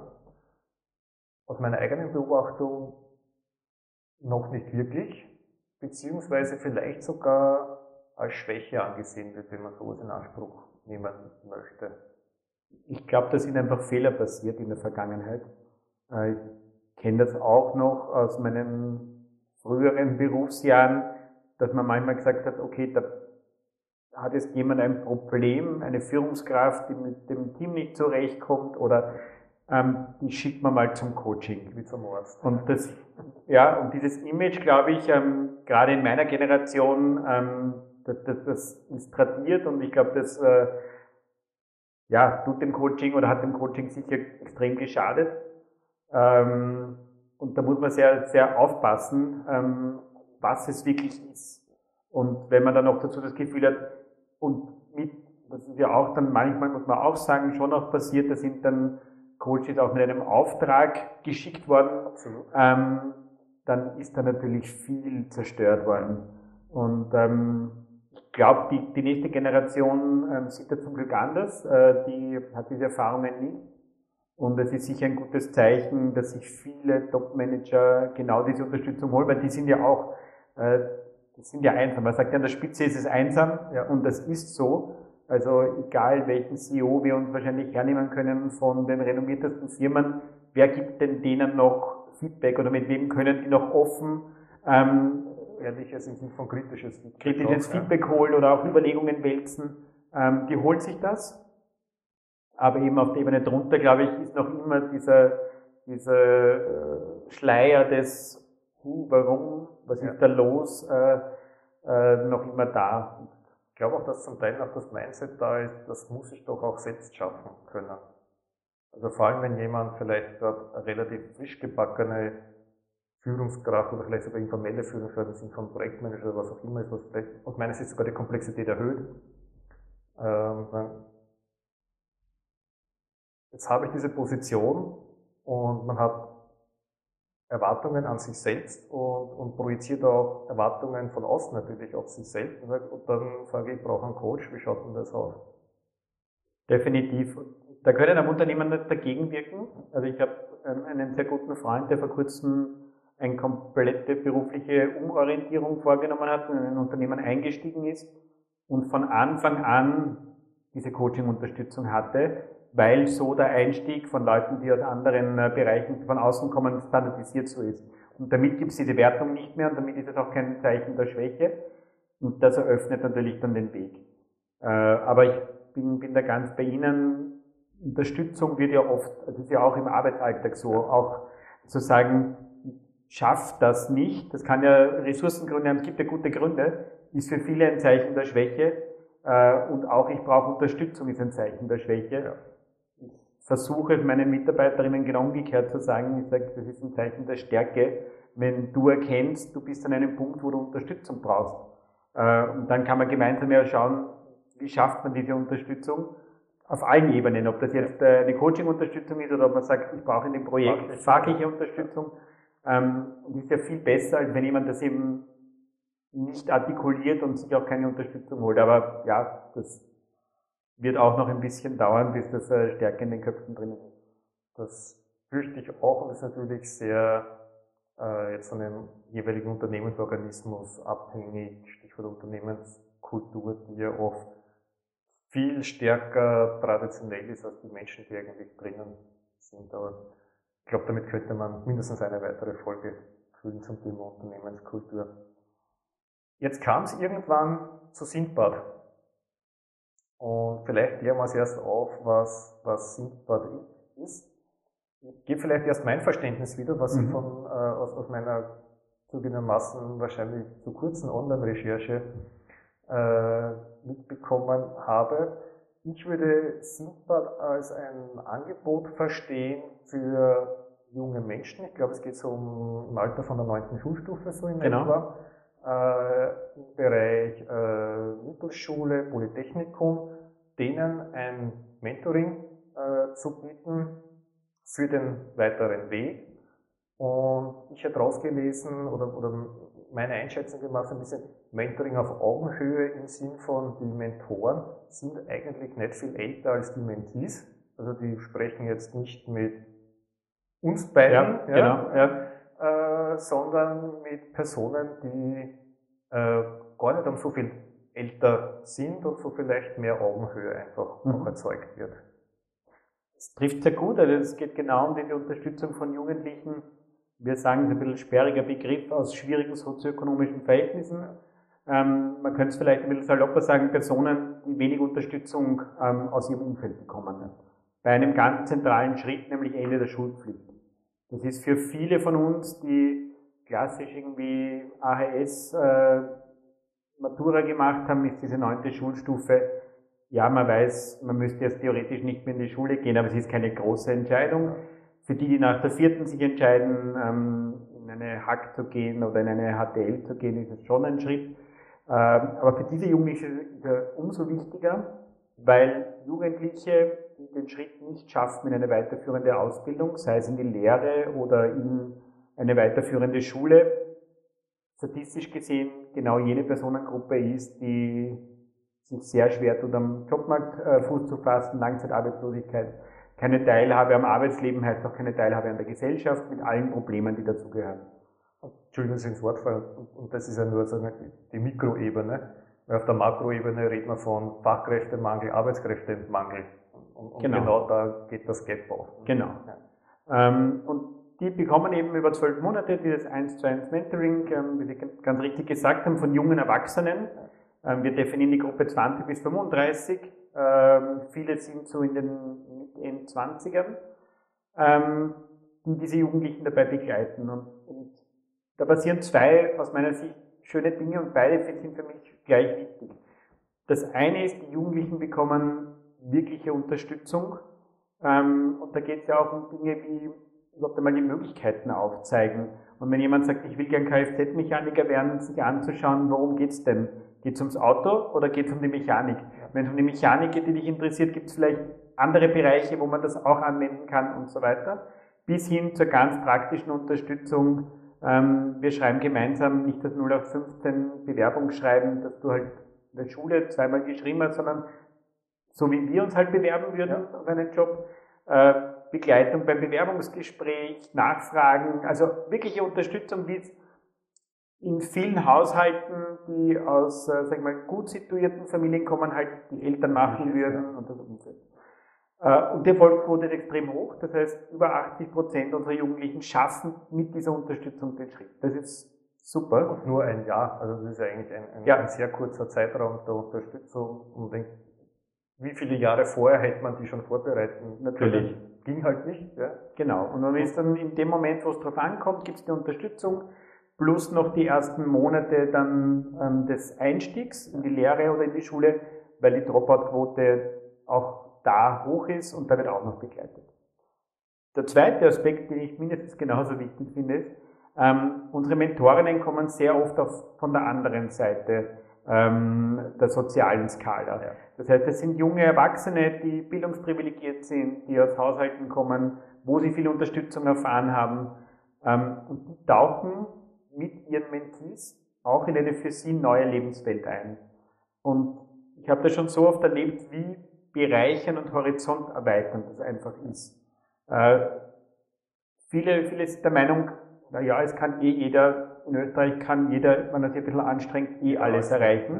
Aus meiner eigenen Beobachtung noch nicht wirklich, beziehungsweise vielleicht sogar als Schwäche angesehen wird, wenn man sowas in Anspruch nehmen möchte. Ich glaube, da sind einfach Fehler passiert in der Vergangenheit. Ich kenne das auch noch aus meinen früheren Berufsjahren, dass man manchmal gesagt hat, okay, da hat jetzt jemand ein Problem, eine Führungskraft, die mit dem Team nicht zurechtkommt oder ähm, die schickt man mal zum Coaching. Wie zum Arzt. Und das, ja, und dieses Image, glaube ich, ähm, gerade in meiner Generation, ähm, das, das, das ist tradiert und ich glaube, das äh, ja, tut dem Coaching oder hat dem Coaching sicher extrem geschadet. Ähm, und da muss man sehr, sehr aufpassen, ähm, was es wirklich ist. Und wenn man dann noch dazu das Gefühl hat, und mit, das ist ja auch dann manchmal, muss man auch sagen, schon auch passiert, da sind dann Coaches auch mit einem Auftrag geschickt worden, ähm, dann ist da natürlich viel zerstört worden. Und ähm, ich glaube, die, die nächste Generation ähm, sieht da zum Glück anders, äh, die hat diese Erfahrungen nicht. Und es ist sicher ein gutes Zeichen, dass sich viele Top-Manager genau diese Unterstützung holen, weil die sind ja auch, äh, die sind ja einsam. Man sagt ja, an der Spitze ist es einsam, ja, und das ist so. Also egal welchen C E O wir uns wahrscheinlich hernehmen können von den renommiertesten Firmen, wer gibt denn denen noch Feedback oder mit wem können die noch offen ähm, ehrliches im Sinne von kritisches Feedback, kritisches auch, Feedback ja. holen oder auch Überlegungen wälzen. Ähm, die holen sich das. Aber eben auf der Ebene drunter, glaube ich, ist noch immer dieser, dieser äh, Schleier des hm, warum, was ja. ist da los, äh, äh, noch immer da. Ich glaube auch, dass zum Teil noch das Mindset da ist, das muss ich doch auch selbst schaffen können. Also vor allem, wenn jemand vielleicht dort eine relativ frisch gebackene Führungskraft oder vielleicht sogar informelle Führungskraft im Sinne von Projektmanager oder was auch immer ist, was vielleicht aus meiner Sicht sogar die Komplexität erhöht, Ähm, jetzt habe ich diese Position und man hat Erwartungen an sich selbst und, und projiziert auch Erwartungen von außen natürlich auf sich selbst. Und dann sage ich, ich brauche einen Coach, wie schaut denn das aus? Definitiv. Da können am Unternehmen nicht dagegen wirken. Also ich habe einen sehr guten Freund, der vor kurzem eine komplette berufliche Umorientierung vorgenommen hat und in ein Unternehmen eingestiegen ist und von Anfang an diese Coaching-Unterstützung hatte, weil so der Einstieg von Leuten, die aus anderen Bereichen von außen kommen, standardisiert so ist. Und damit gibt es diese Wertung nicht mehr und damit ist es auch kein Zeichen der Schwäche und das eröffnet natürlich dann den Weg. Aber ich bin, bin da ganz bei Ihnen. Unterstützung wird ja oft, das ist ja auch im Arbeitsalltag so, auch zu sagen, schafft das nicht, das kann ja Ressourcengründe haben, es gibt ja gute Gründe, ist für viele ein Zeichen der Schwäche und auch ich brauche Unterstützung ist ein Zeichen der Schwäche. Ich versuche meinen Mitarbeiterinnen genau umgekehrt zu sagen, ich sage, das ist ein Zeichen der Stärke, wenn du erkennst, du bist an einem Punkt, wo du Unterstützung brauchst. Und dann kann man gemeinsam ja schauen, wie schafft man diese Unterstützung auf allen Ebenen, ob das jetzt eine Coaching-Unterstützung ist oder ob man sagt, ich brauche in dem Projekt fachliche Unterstützung. Und ist ja viel besser, als wenn jemand das eben nicht artikuliert und sich auch keine Unterstützung holt. Aber ja, das wird auch noch ein bisschen dauern, bis das stärker in den Köpfen drin ist. Das fürchte ich auch und ist natürlich sehr äh, jetzt von dem jeweiligen Unternehmensorganismus abhängig, Stichwort Unternehmenskultur, die ja oft viel stärker traditionell ist als die Menschen, die eigentlich drinnen sind. Aber ich glaube, damit könnte man mindestens eine weitere Folge füllen zum Thema Unternehmenskultur. Jetzt kam es irgendwann zu Sindbad. Und vielleicht klären wir es erst auf, was, was Sindbad ist. Ich gebe vielleicht erst mein Verständnis wieder, was mhm. ich von, äh, aus, aus meiner zugegebenermaßen wahrscheinlich zu kurzen Online-Recherche äh, mitbekommen habe. Ich würde Sindbad als ein Angebot verstehen für junge Menschen. Ich glaube, es geht so um im Alter von der neunten Schulstufe so in genau. etwa. Äh, im Bereich äh, Mittelschule, Polytechnikum, denen ein Mentoring äh, zu bieten für den weiteren Weg. Und ich habe rausgelesen, oder, oder meine Einschätzung gemacht, ein bisschen Mentoring auf Augenhöhe im Sinn von, die Mentoren sind eigentlich nicht viel älter als die Mentees. Also die sprechen jetzt nicht mit uns beiden, ja, ja, genau, ja. Äh, sondern mit Personen, die äh, gar nicht um so viel älter sind und so vielleicht mehr Augenhöhe einfach noch erzeugt wird. Das trifft sehr gut, also es geht genau um die Unterstützung von Jugendlichen. Wir sagen, es ist ein bisschen sperriger Begriff aus schwierigen sozioökonomischen Verhältnissen. Ähm, man könnte es vielleicht ein bisschen salopper sagen, Personen, die wenig Unterstützung ähm, aus ihrem Umfeld bekommen. Bei einem ganz zentralen Schritt, nämlich Ende der Schulpflicht. Das ist für viele von uns, die klassisch irgendwie A H S äh, Matura gemacht haben, ist diese neunte Schulstufe. Ja, man weiß, man müsste jetzt theoretisch nicht mehr in die Schule gehen, aber es ist keine große Entscheidung. Für die, die nach der vierten sich entscheiden, ähm, in eine Hack zu gehen oder in eine H T L zu gehen, ist es schon ein Schritt. Ähm, aber für diese Jugendlichen ist es umso wichtiger, weil Jugendliche, die den Schritt nicht schaffen in eine weiterführende Ausbildung, sei es in die Lehre oder in eine weiterführende Schule, statistisch gesehen genau jene Personengruppe ist, die sich sehr schwer tut, am Jobmarkt äh, Fuß zu fassen, Langzeitarbeitslosigkeit, keine Teilhabe am Arbeitsleben heißt auch keine Teilhabe an der Gesellschaft mit allen Problemen, die dazugehören. Entschuldigung, dass ich ins Wort falle, und das ist ja nur so die Mikroebene. Weil auf der Makroebene redet man von Fachkräftemangel, Arbeitskräftemangel. Und, und genau. genau da geht das Gap auf. Genau. Ja. Ähm, und die bekommen eben über zwölf Monate dieses eins zu eins Mentoring, ähm, wie Sie ganz richtig gesagt haben, von jungen Erwachsenen. Ähm, wir definieren die Gruppe zwanzig bis fünfunddreißig. Ähm, viele sind so in den Endzwanzigern, ähm, die diese Jugendlichen dabei begleiten. Und, und da passieren zwei aus meiner Sicht schöne Dinge und beide sind für mich gleich wichtig. Das eine ist, die Jugendlichen bekommen wirkliche Unterstützung. Ähm, und da geht es ja auch um Dinge wie überhaupt einmal die Möglichkeiten aufzeigen. Und wenn jemand sagt, ich will gern Kfz-Mechaniker werden, sich anzuschauen, worum geht's denn? Geht es ums Auto oder geht es um die Mechanik? Wenn es um die Mechanik geht, die dich interessiert, gibt es vielleicht andere Bereiche, wo man das auch anwenden kann und so weiter. Bis hin zur ganz praktischen Unterstützung. Ähm, wir schreiben gemeinsam nicht das null acht fünfzehn Bewerbungsschreiben, das du halt in der Schule zweimal geschrieben hast, sondern so wie wir uns halt bewerben würden ja. auf einen Job. Äh, Begleitung beim Bewerbungsgespräch, Nachfragen, also wirkliche Unterstützung, wie es in vielen Haushalten, die aus, äh, sag ich mal, gut situierten Familien kommen, halt die Eltern machen würden und das Umfeld. Äh, und die Erfolgsquote ist extrem hoch, das heißt, über achtzig Prozent unserer Jugendlichen schaffen mit dieser Unterstützung den Schritt. Das ist super. Und nur ein Jahr, also das ist ja eigentlich ein, ein, ja. ein sehr kurzer Zeitraum der Unterstützung. Und denk, wie viele Jahre vorher hätte man die schon vorbereiten? Natürlich. Ging halt nicht. Ja. Genau. Und dann ist dann in dem Moment, wo es drauf ankommt, gibt es eine Unterstützung, plus noch die ersten Monate dann ähm, des Einstiegs in die Lehre oder in die Schule, weil die Dropout-Quote auch da hoch ist und da wird auch noch begleitet. Der zweite Aspekt, den ich mindestens genauso wichtig finde, ist, ähm, unsere Mentorinnen kommen sehr oft auf, von der anderen Seite ähm, der sozialen Skala. Ja. Das heißt, es sind junge Erwachsene, die bildungsprivilegiert sind, die aus Haushalten kommen, wo sie viel Unterstützung erfahren haben, ähm, und die tauchen mit ihren Mentees auch in eine für sie neue Lebenswelt ein. Und ich habe das schon so oft erlebt, wie bereichernd und horizonterweiternd das einfach ist. Äh, viele, viele sind der Meinung, na ja, es kann eh jeder, in Österreich kann jeder, wenn er sich ein bisschen anstrengt, eh alles erreichen.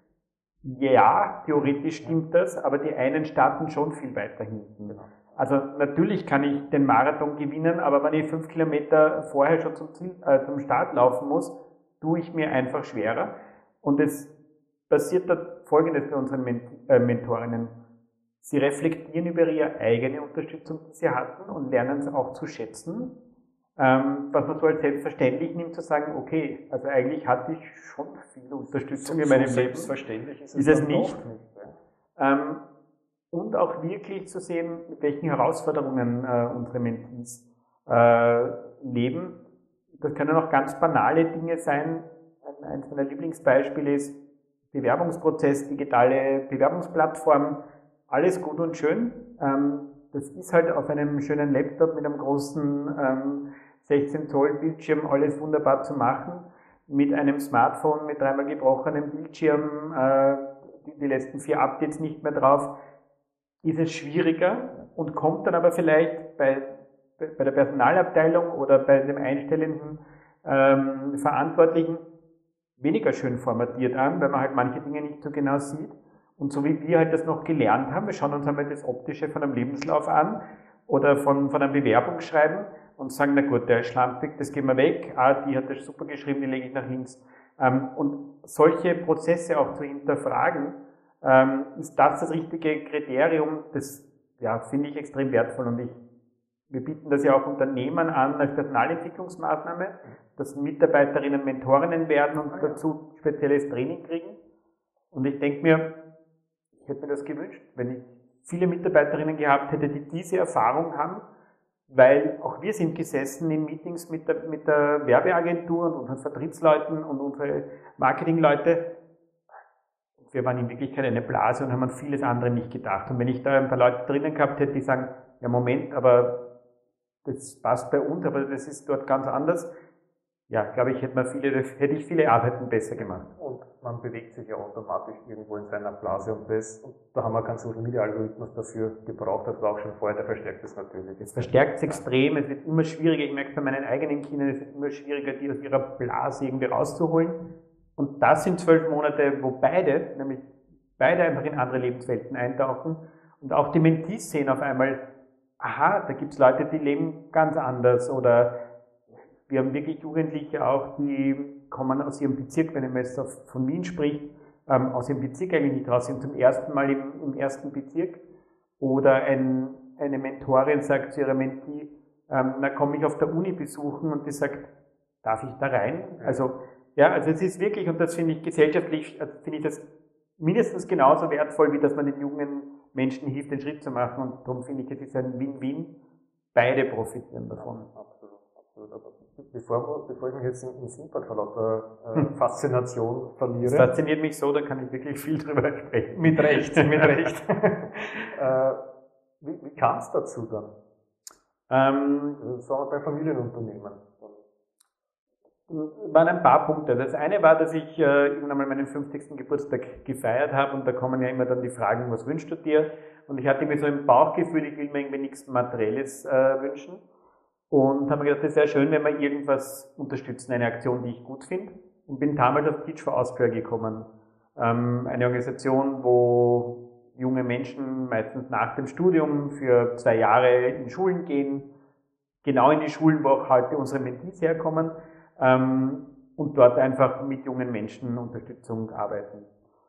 Ja, theoretisch stimmt das, aber die einen starten schon viel weiter hinten. Also natürlich kann ich den Marathon gewinnen, aber wenn ich fünf Kilometer vorher schon zum, Ziel, äh, zum Start laufen muss, tue ich mir einfach schwerer. Und es passiert da Folgendes bei unseren Ment äh, Mentorinnen. Sie reflektieren über ihre eigene Unterstützung, die sie hatten, und lernen es auch zu schätzen. Ähm, was man so als selbstverständlich nimmt, zu sagen, okay, also eigentlich hatte ich schon viel Unterstützung so, in meinem so Leben. Selbstverständlich ist es, ist es nicht. nicht ja. ähm, und auch wirklich zu sehen, mit welchen Herausforderungen äh, unsere Mentees äh, leben. Das können auch ganz banale Dinge sein. Eines meiner Lieblingsbeispiele ist Bewerbungsprozess, digitale Bewerbungsplattform. Alles gut und schön. Ähm, das ist halt auf einem schönen Laptop mit einem großen ähm, sechzehn Zoll Bildschirm alles wunderbar zu machen. Mit einem Smartphone mit dreimal gebrochenem Bildschirm, äh, die, die letzten vier Updates nicht mehr drauf, ist es schwieriger und kommt dann aber vielleicht bei, bei der Personalabteilung oder bei dem einstellenden ähm, Verantwortlichen weniger schön formatiert an, weil man halt manche Dinge nicht so genau sieht. Und so wie wir halt das noch gelernt haben, wir schauen uns einmal das Optische von einem Lebenslauf an oder von, von einem Bewerbungsschreiben und sagen, na gut, der ist schlampig, das gehen wir weg, ah, die hat das super geschrieben, die lege ich nach links. Ähm, und solche Prozesse auch zu hinterfragen, ähm, ist das das richtige Kriterium, das ja, finde ich extrem wertvoll. Und ich, wir bieten das ja auch Unternehmern an als Personalentwicklungsmaßnahme, dass Mitarbeiterinnen Mentorinnen werden und dazu spezielles Training kriegen. Und ich denke mir, ich hätte mir das gewünscht, wenn ich viele Mitarbeiterinnen gehabt hätte, die diese Erfahrung haben, weil auch wir sind gesessen in Meetings mit der, mit der Werbeagentur und unseren Vertriebsleuten und unsere Marketingleute. Wir waren in Wirklichkeit eine Blase und haben an vieles andere nicht gedacht. Und wenn ich da ein paar Leute drinnen gehabt hätte, die sagen, ja Moment, aber das passt bei uns, aber das ist dort ganz anders. Ja, glaube ich, hätte, man viele, hätte ich viele Arbeiten besser gemacht. Und man bewegt sich ja automatisch irgendwo in seiner Blase und das, und da haben wir keinen Social Media Algorithmus dafür gebraucht, das war auch schon vorher, der verstärkt das natürlich. Es verstärkt es extrem, es wird immer schwieriger, ich merke bei meinen eigenen Kindern, es wird immer schwieriger, die aus ihrer Blase irgendwie rauszuholen. Und das sind zwölf Monate, wo beide, nämlich beide einfach in andere Lebenswelten eintauchen und auch die Mentees sehen auf einmal, aha, da gibt es Leute, die leben ganz anders, oder wir haben wirklich Jugendliche auch, die kommen aus ihrem Bezirk, wenn man jetzt von Wien spricht, ähm, aus ihrem Bezirk eigentlich nicht raus, sind zum ersten Mal im, im ersten Bezirk. Oder ein, eine Mentorin sagt zu ihrer Mentee, ähm, na komme ich auf der Uni besuchen, und die sagt, darf ich da rein? Also, ja, also es ist wirklich, und das finde ich gesellschaftlich, also finde ich das mindestens genauso wertvoll, wie dass man den jungen Menschen hilft, den Schritt zu machen, und darum finde ich, es ist ein Win-Win. Beide profitieren davon. Absolut. Bevor, bevor ich mich jetzt in, in Simpad vor lauter äh, Faszination verliere. Das fasziniert mich so, da kann ich wirklich viel drüber sprechen. Mit Recht, mit Recht. äh, wie wie kam es dazu dann? Ähm, Das war bei Familienunternehmen. waren ein paar Punkte. Das eine war, dass ich äh, irgendwann mal meinen fünfzigsten Geburtstag gefeiert habe und da kommen ja immer dann die Fragen, was wünschst du dir? Und ich hatte mir so ein Bauchgefühl, ich will mir irgendwie nichts Materielles äh, wünschen. Und habe mir gedacht, das wäre schön, wenn wir irgendwas unterstützen, eine Aktion, die ich gut finde. Und bin damals auf Teach for Austria gekommen. Ähm, eine Organisation, wo junge Menschen meistens nach dem Studium für zwei Jahre in Schulen gehen. Genau in die Schulen, wo auch heute unsere Mentees herkommen. Ähm, und dort einfach mit jungen Menschen Unterstützung arbeiten.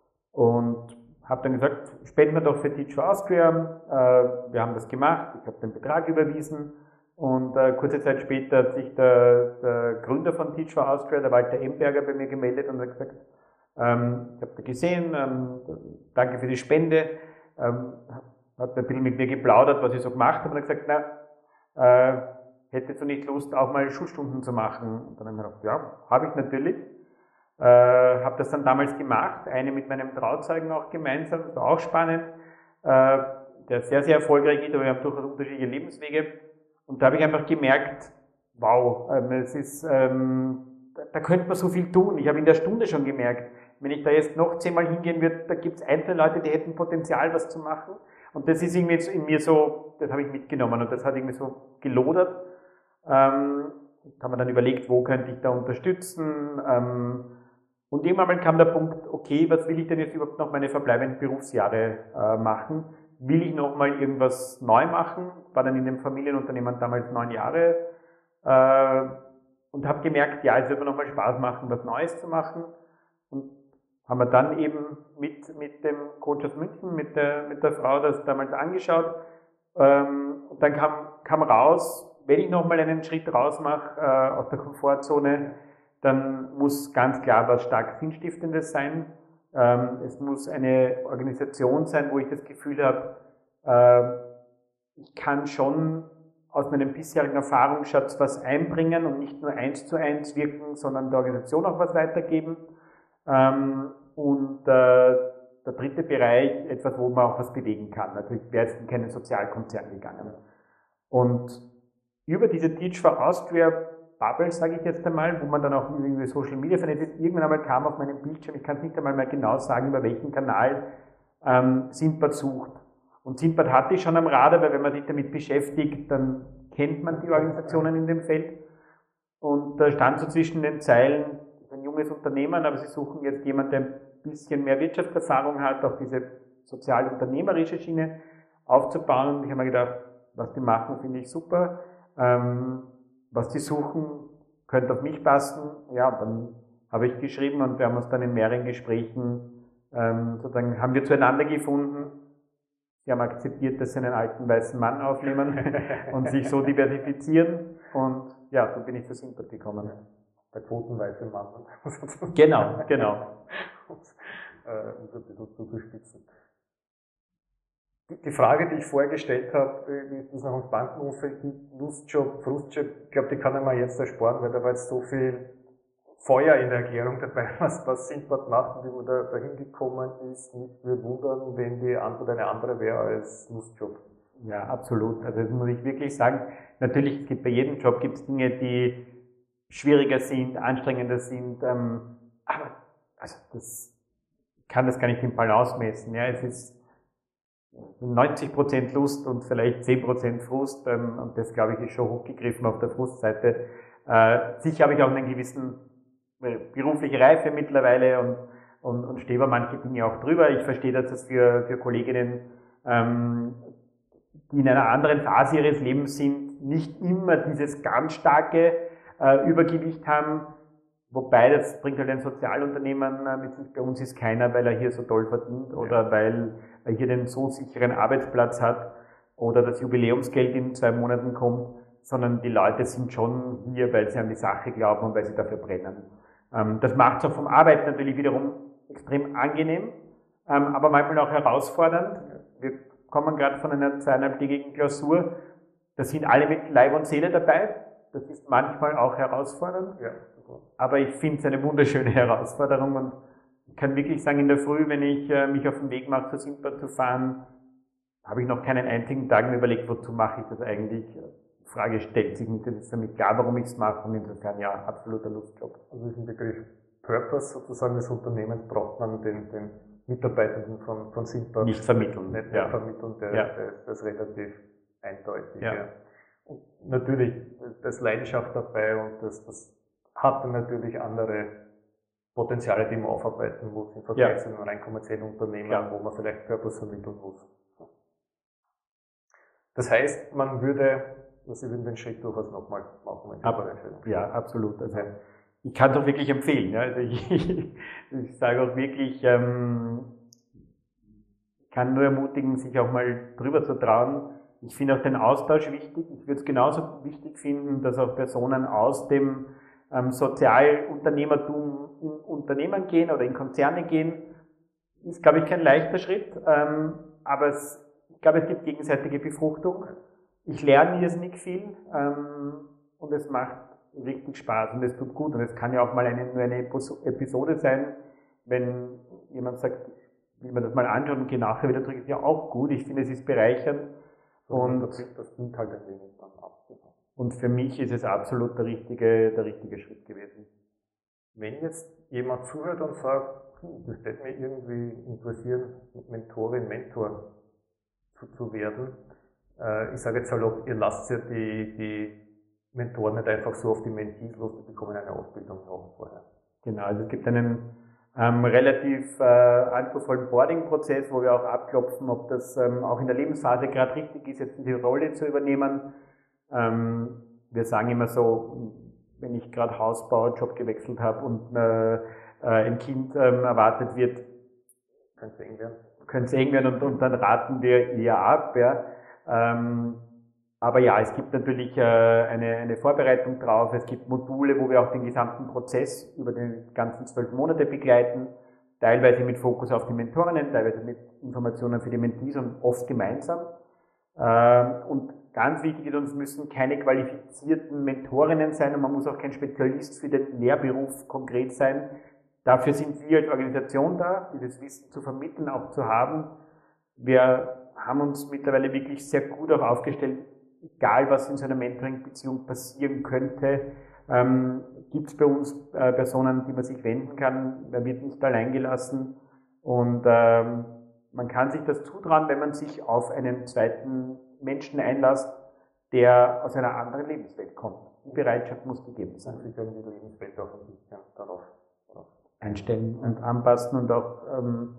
Und habe dann gesagt, spenden wir doch für Teach for Austria. Äh, wir haben das gemacht, ich habe den Betrag überwiesen. Und äh, kurze Zeit später hat sich der, der Gründer von Teach for Austria, der Walter Emberger, bei mir gemeldet und hat gesagt, ähm, ich habe da gesehen, ähm, danke für die Spende, ähm, hat ein bisschen mit mir geplaudert, was ich so gemacht habe und hat gesagt, na, äh, hättest du nicht Lust, auch mal Schulstunden zu machen? Und dann habe ich mir gedacht, ja, habe ich natürlich. Äh, habe das dann damals gemacht, eine mit meinem Trauzeugen auch gemeinsam, das war auch spannend, äh, der sehr, sehr erfolgreich ist, aber wir haben durchaus unterschiedliche Lebenswege. Und da habe ich einfach gemerkt, wow, ähm, es ist, ähm, da, da könnte man so viel tun. Ich habe in der Stunde schon gemerkt, wenn ich da jetzt noch zehnmal hingehen würde, da gibt es einzelne Leute, die hätten Potenzial, was zu machen. Und das ist irgendwie jetzt in mir so, das habe ich mitgenommen und das hat irgendwie so gelodert. Ähm, haben wir dann überlegt, wo könnte ich da unterstützen. Ähm, und irgendwann kam der Punkt, okay, was will ich denn jetzt überhaupt noch meine verbleibenden Berufsjahre äh, machen? Will ich noch mal irgendwas neu machen? War dann in dem Familienunternehmen damals neun Jahre äh, und habe gemerkt, ja, es wird mir noch mal Spaß machen, was Neues zu machen. Und haben wir dann eben mit, mit dem Coach aus München, mit der, mit der Frau das damals angeschaut. Ähm, und dann kam, kam raus, wenn ich noch mal einen Schritt raus mache äh, aus der Komfortzone, dann muss ganz klar was stark Sinnstiftendes sein. Ähm, es muss eine Organisation sein, wo ich das Gefühl habe, äh, ich kann schon aus meinem bisherigen Erfahrungsschatz was einbringen und nicht nur eins zu eins wirken, sondern der Organisation auch was weitergeben. Ähm, und äh, der dritte Bereich, etwas, wo man auch was bewegen kann. Also ich wäre jetzt in keinen Sozialkonzern gegangen. Und über diese Teach for Austria Bubble, sage ich jetzt einmal, wo man dann auch irgendwie Social Media vernetzt ist, irgendwann einmal kam auf meinem Bildschirm, ich kann es nicht einmal mehr genau sagen, über welchen Kanal ähm, Simpad sucht. Und Simpad hatte ich schon am Radar, weil wenn man sich damit beschäftigt, dann kennt man die Organisationen in dem Feld. Und da stand so zwischen den Zeilen, ein junges Unternehmen, aber sie suchen jetzt jemanden, der ein bisschen mehr Wirtschaftserfahrung hat, auch diese sozial-unternehmerische Schiene aufzubauen. Und ich habe mir gedacht, was die machen, finde ich super. Ähm, was die suchen, könnte auf mich passen. Ja, dann habe ich geschrieben und wir haben uns dann in mehreren Gesprächen, ähm, sozusagen, haben wir zueinander gefunden. Sie haben akzeptiert, dass sie einen alten weißen Mann aufnehmen und sich so diversifizieren. Und ja, so bin ich zu Simpad gekommen. Der quotenweiße Mann. Genau, genau. Um es ein bisschen zu bespitzen. Die Frage, die ich vorher gestellt habe, wie es noch ums Bankenumfeld gibt, Lustjob, Frustjob, ich glaube, die kann ich mir jetzt ersparen, weil da war jetzt so viel Feuer in der Erklärung dabei, was, was Simpad macht und wie man da dahin gekommen ist. Nicht würde wundern, wenn die Antwort eine andere wäre als Lustjob. Ja, absolut. Also das muss ich wirklich sagen. Natürlich, es gibt bei jedem Job gibt's Dinge, die schwieriger sind, anstrengender sind, ähm, aber also das ich kann das gar nicht im Balance messen. Ja, es ist neunzig Prozent Lust und vielleicht zehn Prozent Frust, ähm, und das, glaube ich, ist schon hochgegriffen auf der Frustseite. Äh, sicher habe ich auch einen gewissen äh, berufliche Reife mittlerweile und, und, und stehe über manche Dinge auch drüber. Ich verstehe, dass das für, für Kolleginnen, ähm, die in einer anderen Phase ihres Lebens sind, nicht immer dieses ganz starke äh, Übergewicht haben. Wobei, das bringt halt ein Sozialunternehmen äh, mit sich. Bei uns ist keiner, weil er hier so toll verdient oder ja. weil er hier den so sicheren Arbeitsplatz hat oder das Jubiläumsgeld in zwei Monaten kommt, sondern die Leute sind schon hier, weil sie an die Sache glauben und weil sie dafür brennen. Ähm, das macht es auch vom Arbeiten natürlich wiederum extrem angenehm, ähm, aber manchmal auch herausfordernd. Wir kommen gerade von einer zweieinhalbtägigen Klausur, da sind alle mit Leib und Seele dabei. Das ist manchmal auch herausfordernd, Ja. aber ich finde es eine wunderschöne Herausforderung und ich kann wirklich sagen, in der Früh, wenn ich äh, mich auf den Weg mache, zu Simpa zu fahren, habe ich noch keinen einzigen Tag mir überlegt, wozu mache ich das eigentlich. Die Frage stellt sich nicht, das ist für mich klar, warum ich es mache und insofern ja, absoluter Lustjob. Also diesen Begriff Purpose sozusagen des Unternehmens braucht man den, den Mitarbeitenden von, von Simpa nicht vermitteln. Nicht ja. vermitteln, der, ja. der, das ist relativ eindeutig. Ja. Ja. Und natürlich, da ist Leidenschaft dabei und das, das hat dann natürlich andere Potenziale, die man aufarbeiten muss im Vergleich Ja. zu einem rein kommerziellen Unternehmen, Ja. wo man vielleicht Purpose vermitteln muss. Das heißt, man würde, also Sie würden den Schritt durchaus nochmal machen. Wenn Sie Ab, ja, absolut. Also, ich kann es auch wirklich empfehlen. Ja. Also ich, ich sage auch wirklich, ähm, ich kann nur ermutigen, sich auch mal drüber zu trauen. Ich finde auch den Austausch wichtig. Ich würde es genauso wichtig finden, dass auch Personen aus dem ähm, Sozialunternehmertum in Unternehmen gehen oder in Konzerne gehen. Ist, glaube ich, kein leichter Schritt, ähm, aber es, ich glaube, es gibt gegenseitige Befruchtung. Ich lerne irrsinnig viel ähm, und es macht richtig Spaß und es tut gut. Und es kann ja auch mal eine, nur eine Episode sein, wenn jemand sagt, will man das mal anschauen und gehe nachher wieder zurück, ist ja auch gut. Ich finde, es ist bereichernd. Und das nimmt halt ein wenig dann ab. Und für mich ist es absolut der richtige, der richtige Schritt gewesen. Wenn jetzt jemand zuhört und sagt, das würde mich irgendwie interessieren, Mentorin, Mentor zu, zu werden, äh, ich sage jetzt salopp, ihr lasst ja die, die Mentoren nicht einfach so auf die Mentees los, die bekommen eine Ausbildung auch vorher. Genau, also es gibt einen ähm, relativ äh, anspruchsvollen Boarding-Prozess, wo wir auch abklopfen, ob das ähm, auch in der Lebensphase gerade richtig ist, jetzt die Rolle zu übernehmen. Ähm, wir sagen immer so, wenn ich gerade Haus baue, Job gewechselt habe und äh, äh, ein Kind ähm, erwartet wird, könnte es eng werden. Könnte es eng werden und, und dann raten wir eher ab. Ja. Ähm, aber ja, es gibt natürlich äh, eine, eine Vorbereitung drauf, es gibt Module, wo wir auch den gesamten Prozess über die ganzen zwölf Monate begleiten, teilweise mit Fokus auf die Mentorinnen, teilweise mit Informationen für die Mentees und oft gemeinsam. Ähm, und ganz wichtig ist, uns müssen keine qualifizierten Mentorinnen sein und man muss auch kein Spezialist für den Lehrberuf konkret sein. Dafür sind wir als Organisation da, dieses Wissen zu vermitteln, auch zu haben. Wir haben uns mittlerweile wirklich sehr gut auch aufgestellt, egal was in so einer Mentoring-Beziehung passieren könnte, ähm, gibt es bei uns äh, Personen, die man sich wenden kann, man wird nicht allein gelassen und ähm, man kann sich das zutrauen, wenn man sich auf einen zweiten Menschen einlässt, der aus einer anderen Lebenswelt kommt. Die Bereitschaft muss gegeben sein. Sich irgendwie die Lebenswelt auch ein bisschen darauf einstellen und anpassen und auch ähm,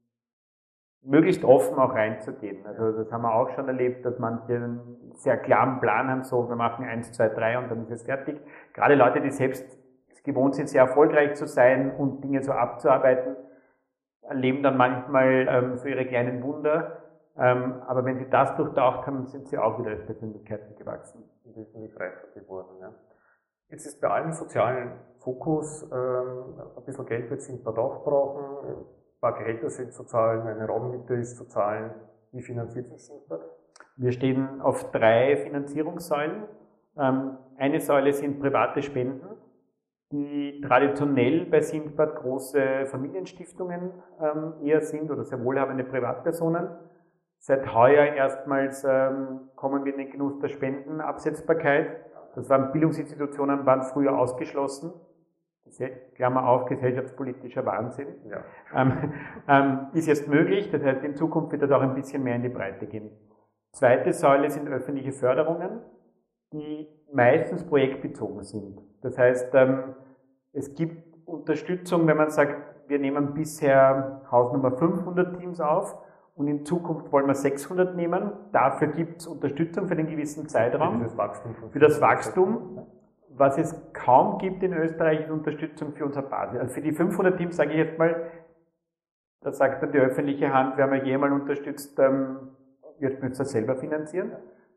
möglichst offen auch reinzugehen. Also das haben wir auch schon erlebt, dass manche einen sehr klaren Plan haben, so wir machen eins, zwei, drei und dann ist es fertig. Gerade Leute, die selbst gewohnt sind, sehr erfolgreich zu sein und Dinge so abzuarbeiten, erleben dann manchmal ähm, so ihre kleinen Wunder. Ähm, aber wenn sie das durchtaucht haben, sind sie auch wieder als Persönlichkeiten gewachsen. Und die sind nicht reifer geworden. Ja. Jetzt ist bei allem sozialen Fokus ähm, ein bisschen Geld wird Simpa auch brauchen. Ein paar Gehälter sind zu zahlen, eine Raummiete ist zu zahlen. Wie finanziert sich Simpa? Wir stehen auf drei Finanzierungssäulen. Ähm, eine Säule sind private Spenden, die traditionell bei Simpa große Familienstiftungen ähm, eher sind oder sehr wohlhabende Privatpersonen. Seit heuer erstmals ähm, kommen wir in den Genuss der Spendenabsetzbarkeit. Das waren Bildungsinstitutionen, waren früher ausgeschlossen. Klammer auf, gesellschaftspolitischer Wahnsinn. Ja. Ähm, ähm, ist jetzt möglich, das heißt, in Zukunft wird das auch ein bisschen mehr in die Breite gehen. Zweite Säule sind öffentliche Förderungen, die meistens projektbezogen sind. Das heißt, ähm, es gibt Unterstützung, wenn man sagt, wir nehmen bisher Hausnummer fünfhundert Teams auf und in Zukunft wollen wir sechshundert nehmen. Dafür gibt es Unterstützung für einen gewissen Zeitraum. Für das Wachstum. Für das Wachstum. Was es kaum gibt in Österreich, ist Unterstützung für unsere Basis. Also für die fünfhundert Teams sage ich jetzt mal, da sagt dann die öffentliche Hand, wer mal jemals unterstützt, ähm, jetzt müsst ihr das selber finanzieren.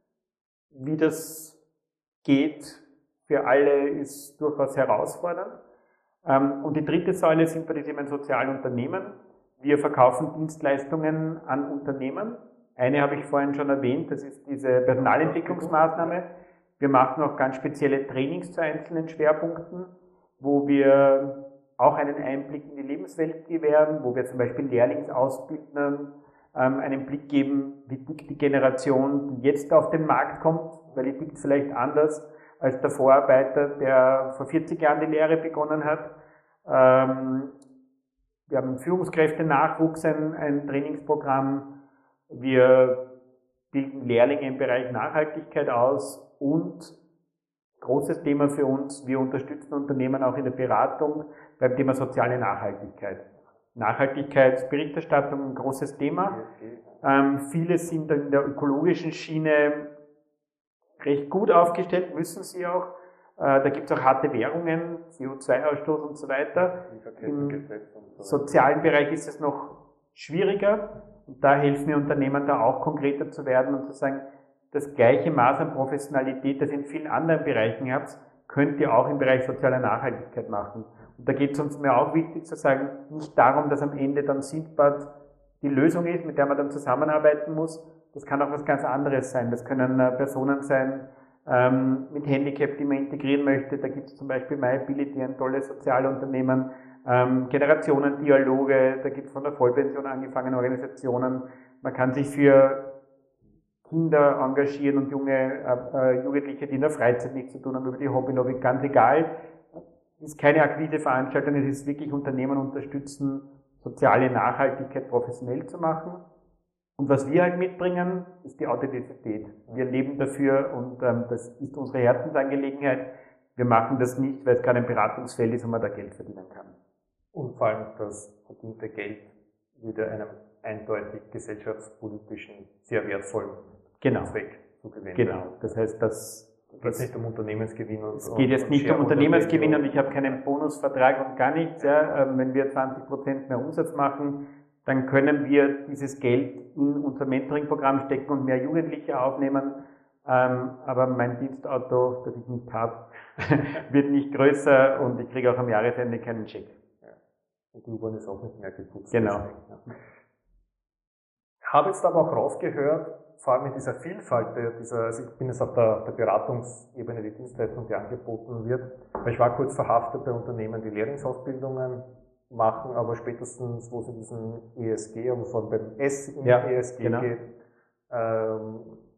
Wie das geht für alle ist durchaus herausfordernd. Ähm, und die dritte Säule sind bei diesem sozialen Unternehmen. Wir verkaufen Dienstleistungen an Unternehmen. Eine habe ich vorhin schon erwähnt, das ist diese Personalentwicklungsmaßnahme. Wir machen auch ganz spezielle Trainings zu einzelnen Schwerpunkten, wo wir auch einen Einblick in die Lebenswelt gewähren, wo wir zum Beispiel Lehrlingsausbildnern ähm, einen Blick geben, wie tickt die Generation, die jetzt auf den Markt kommt, weil die tickt vielleicht anders als der Vorarbeiter, der vor vierzig Jahren die Lehre begonnen hat. Ähm, wir haben Führungskräfte-Nachwuchs, ein, ein Trainingsprogramm. Wir bilden Lehrlinge im Bereich Nachhaltigkeit aus und großes Thema für uns, wir unterstützen Unternehmen auch in der Beratung beim Thema soziale Nachhaltigkeit. Nachhaltigkeitsberichterstattung, ein großes Thema. Ähm, viele sind in der ökologischen Schiene recht gut aufgestellt, müssen sie auch. Äh, da gibt es auch harte Währungen, C O zwei Ausstoß und so weiter. Im sozialen Bereich ist es noch schwieriger. Und da helfen wir Unternehmen da auch konkreter zu werden und zu sagen, das gleiche Maß an Professionalität, das ihr in vielen anderen Bereichen habt, könnt ihr auch im Bereich sozialer Nachhaltigkeit machen. Und da geht es uns mir auch wichtig zu sagen, nicht darum, dass am Ende dann Sindbad die Lösung ist, mit der man dann zusammenarbeiten muss. Das kann auch was ganz anderes sein. Das können äh, Personen sein ähm, mit Handicap, die man integrieren möchte. Da gibt es zum Beispiel MyAbility, ein tolles Sozialunternehmen, ähm, Generationendialoge, da gibt es von der Vollpension angefangen Organisationen. Man kann sich für Kinder engagieren und junge äh, Jugendliche, die in der Freizeit nichts zu tun haben, über die Hobbylobby, ganz egal. Es ist keine Akquiseveranstaltung, es ist wirklich Unternehmen unterstützen, soziale Nachhaltigkeit professionell zu machen. Und was wir halt mitbringen, ist die Authentizität. Wir leben dafür und ähm, das ist unsere Herzensangelegenheit. Wir machen das nicht, weil es gerade ein Beratungsfeld ist und man da Geld verdienen kann. Und vor allem das verdiente Geld wieder einem eindeutig gesellschaftspolitischen, sehr wertvollen genau. Zweck zugewendet. Genau, das heißt, dass es geht nicht um Unternehmensgewinn. Und, es geht jetzt und nicht um Unternehmensgewinn und ich habe keinen Bonusvertrag und gar nichts. Ja. Ähm, wenn wir zwanzig Prozent mehr Umsatz machen, dann können wir dieses Geld in unser Mentoring-Programm stecken und mehr Jugendliche aufnehmen. Ähm, aber mein Dienstauto, das ich nicht habe, wird nicht größer und ich kriege auch am Jahresende keinen Check. Ja. Und die U-Bahn ist auch nicht mehr geputzt. Genau. Ja. Ich habe jetzt aber auch rausgehört, vor allem in dieser Vielfalt, dieser, also ich bin jetzt auf der, der Beratungsebene, die Dienstleistung, die angeboten wird, weil ich war kurz verhaftet bei Unternehmen, die Lehrlingsausbildungen machen, aber spätestens, wo es in diesem E S G, und vor allem beim S im ja, E S G genau. geht, ähm,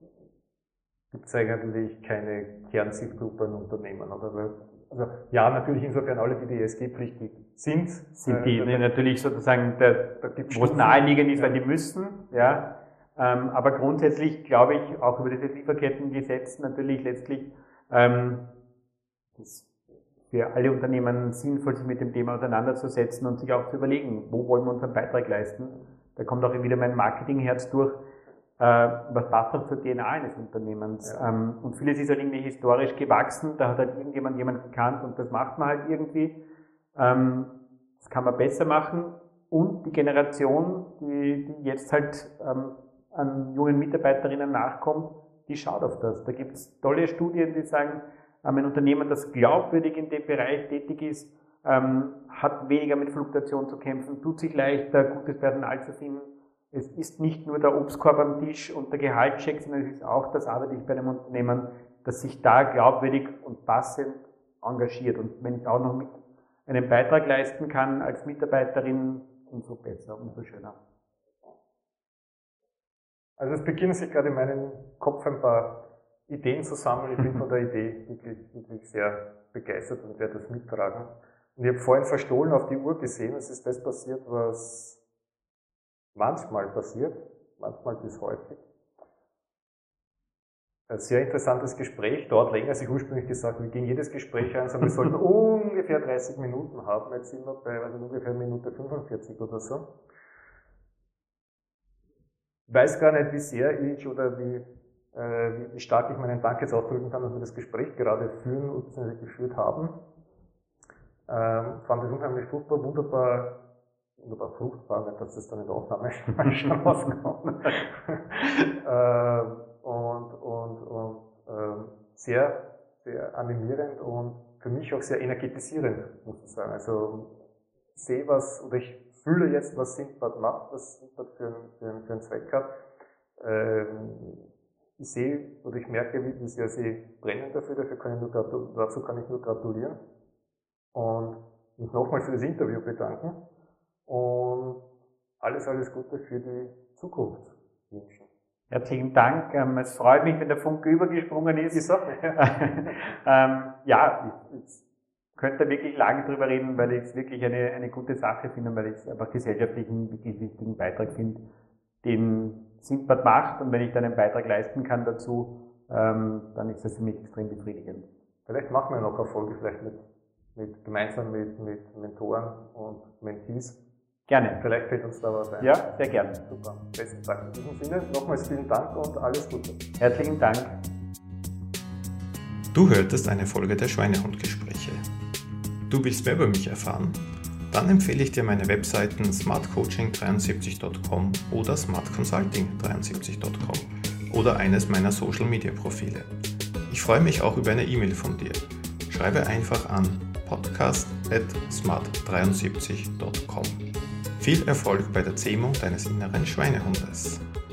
gibt es eigentlich keine Kernzielgruppe an Unternehmen. Oder? Also ja, natürlich insofern alle, die die E S G-pflichtig sind. Sind die äh, natürlich sozusagen, der, wo es naheliegend ist, weil die müssen, ja. Ähm, aber grundsätzlich glaube ich, auch über dieses Lieferkettengesetz natürlich letztlich ähm, ist für alle Unternehmen sinnvoll, sich mit dem Thema auseinanderzusetzen und sich auch zu überlegen, wo wollen wir unseren Beitrag leisten. Da kommt auch wieder mein Marketingherz durch, äh, was passt auch zur D N A eines Unternehmens. Ja. Ähm, und vieles ist halt irgendwie historisch gewachsen, da hat halt irgendjemand jemand gekannt und das macht man halt irgendwie. Ähm, das kann man besser machen und die Generation, die, die jetzt halt ähm, an jungen Mitarbeiterinnen nachkommt, die schaut auf das. Da gibt es tolle Studien, die sagen, ein Unternehmen, das glaubwürdig in dem Bereich tätig ist, ähm, hat weniger mit Fluktuation zu kämpfen, tut sich leichter, gutes Personal zu finden. Es ist nicht nur der Obstkorb am Tisch und der Gehaltscheck, sondern es ist auch das, arbeite ich bei einem Unternehmen, das sich da glaubwürdig und passend engagiert. Und wenn ich auch noch mit einen Beitrag leisten kann als Mitarbeiterin, umso besser, umso schöner. Also es beginnen sich gerade in meinem Kopf ein paar Ideen zu sammeln. Ich bin von der Idee wirklich, wirklich sehr begeistert und werde das mittragen. Und ich habe vorhin verstohlen auf die Uhr gesehen, es ist das passiert, was manchmal passiert, manchmal bis häufig. Ein sehr interessantes Gespräch, dauert länger, als ich ursprünglich gesagt habe. Wir gehen jedes Gespräch ein, wir sollten ungefähr dreißig Minuten haben. Jetzt sind wir bei also ungefähr Minute fünfundvierzig oder so. Ich weiß gar nicht, wie sehr ich oder wie, äh, wie stark ich meinen Dank jetzt ausdrücken kann, dass wir das Gespräch gerade führen und geführt haben. Ähm, fand das unheimlich fruchtbar, wunderbar, wunderbar fruchtbar, nicht, dass das dann in der Aufnahme schon rauskommt. ähm, und und, und ähm, sehr, sehr animierend und für mich auch sehr energetisierend, muss ich sagen. Also ich sehe was, oder ich fühle jetzt, was Sindbad macht, was Sindbad für, für, für einen Zweck hat. Ähm, ich sehe oder ich merke, wie sehr Sie brennen dafür, dafür kann ich nur gratu- dazu kann ich nur gratulieren und mich nochmal für das Interview bedanken und alles, alles Gute für die Zukunft wünschen. Herzlichen Dank. Es freut mich, wenn der Funke übergesprungen ist. Ich sag, ähm, ja, ich, ich könnte wirklich lange drüber reden, weil ich es wirklich eine, eine gute Sache finde, weil ich es einfach gesellschaftlich einen wirklich wichtigen Beitrag finde, den Sindbad macht. Und wenn ich dann einen Beitrag leisten kann dazu, ähm, dann ist das für mich extrem befriedigend. Vielleicht machen wir noch eine Folge, vielleicht mit, mit gemeinsam mit, mit Mentoren und Mentees. Gerne. Vielleicht fällt uns da was ein. Ja, sehr gerne. Super. Besten Dank. In diesem Sinne nochmals vielen Dank und alles Gute. Herzlichen Dank. Du hörtest eine Folge der Schweinehundgespräche. Du willst mehr über mich erfahren? Dann empfehle ich dir meine Webseiten smart coaching dreiundsiebzig punkt com oder smart consulting dreiundsiebzig punkt com oder eines meiner Social Media Profile. Ich freue mich auch über eine E-Mail von dir. Schreibe einfach an podcast at smart dreiundsiebzig punkt com. Viel Erfolg bei der Zähmung deines inneren Schweinehundes.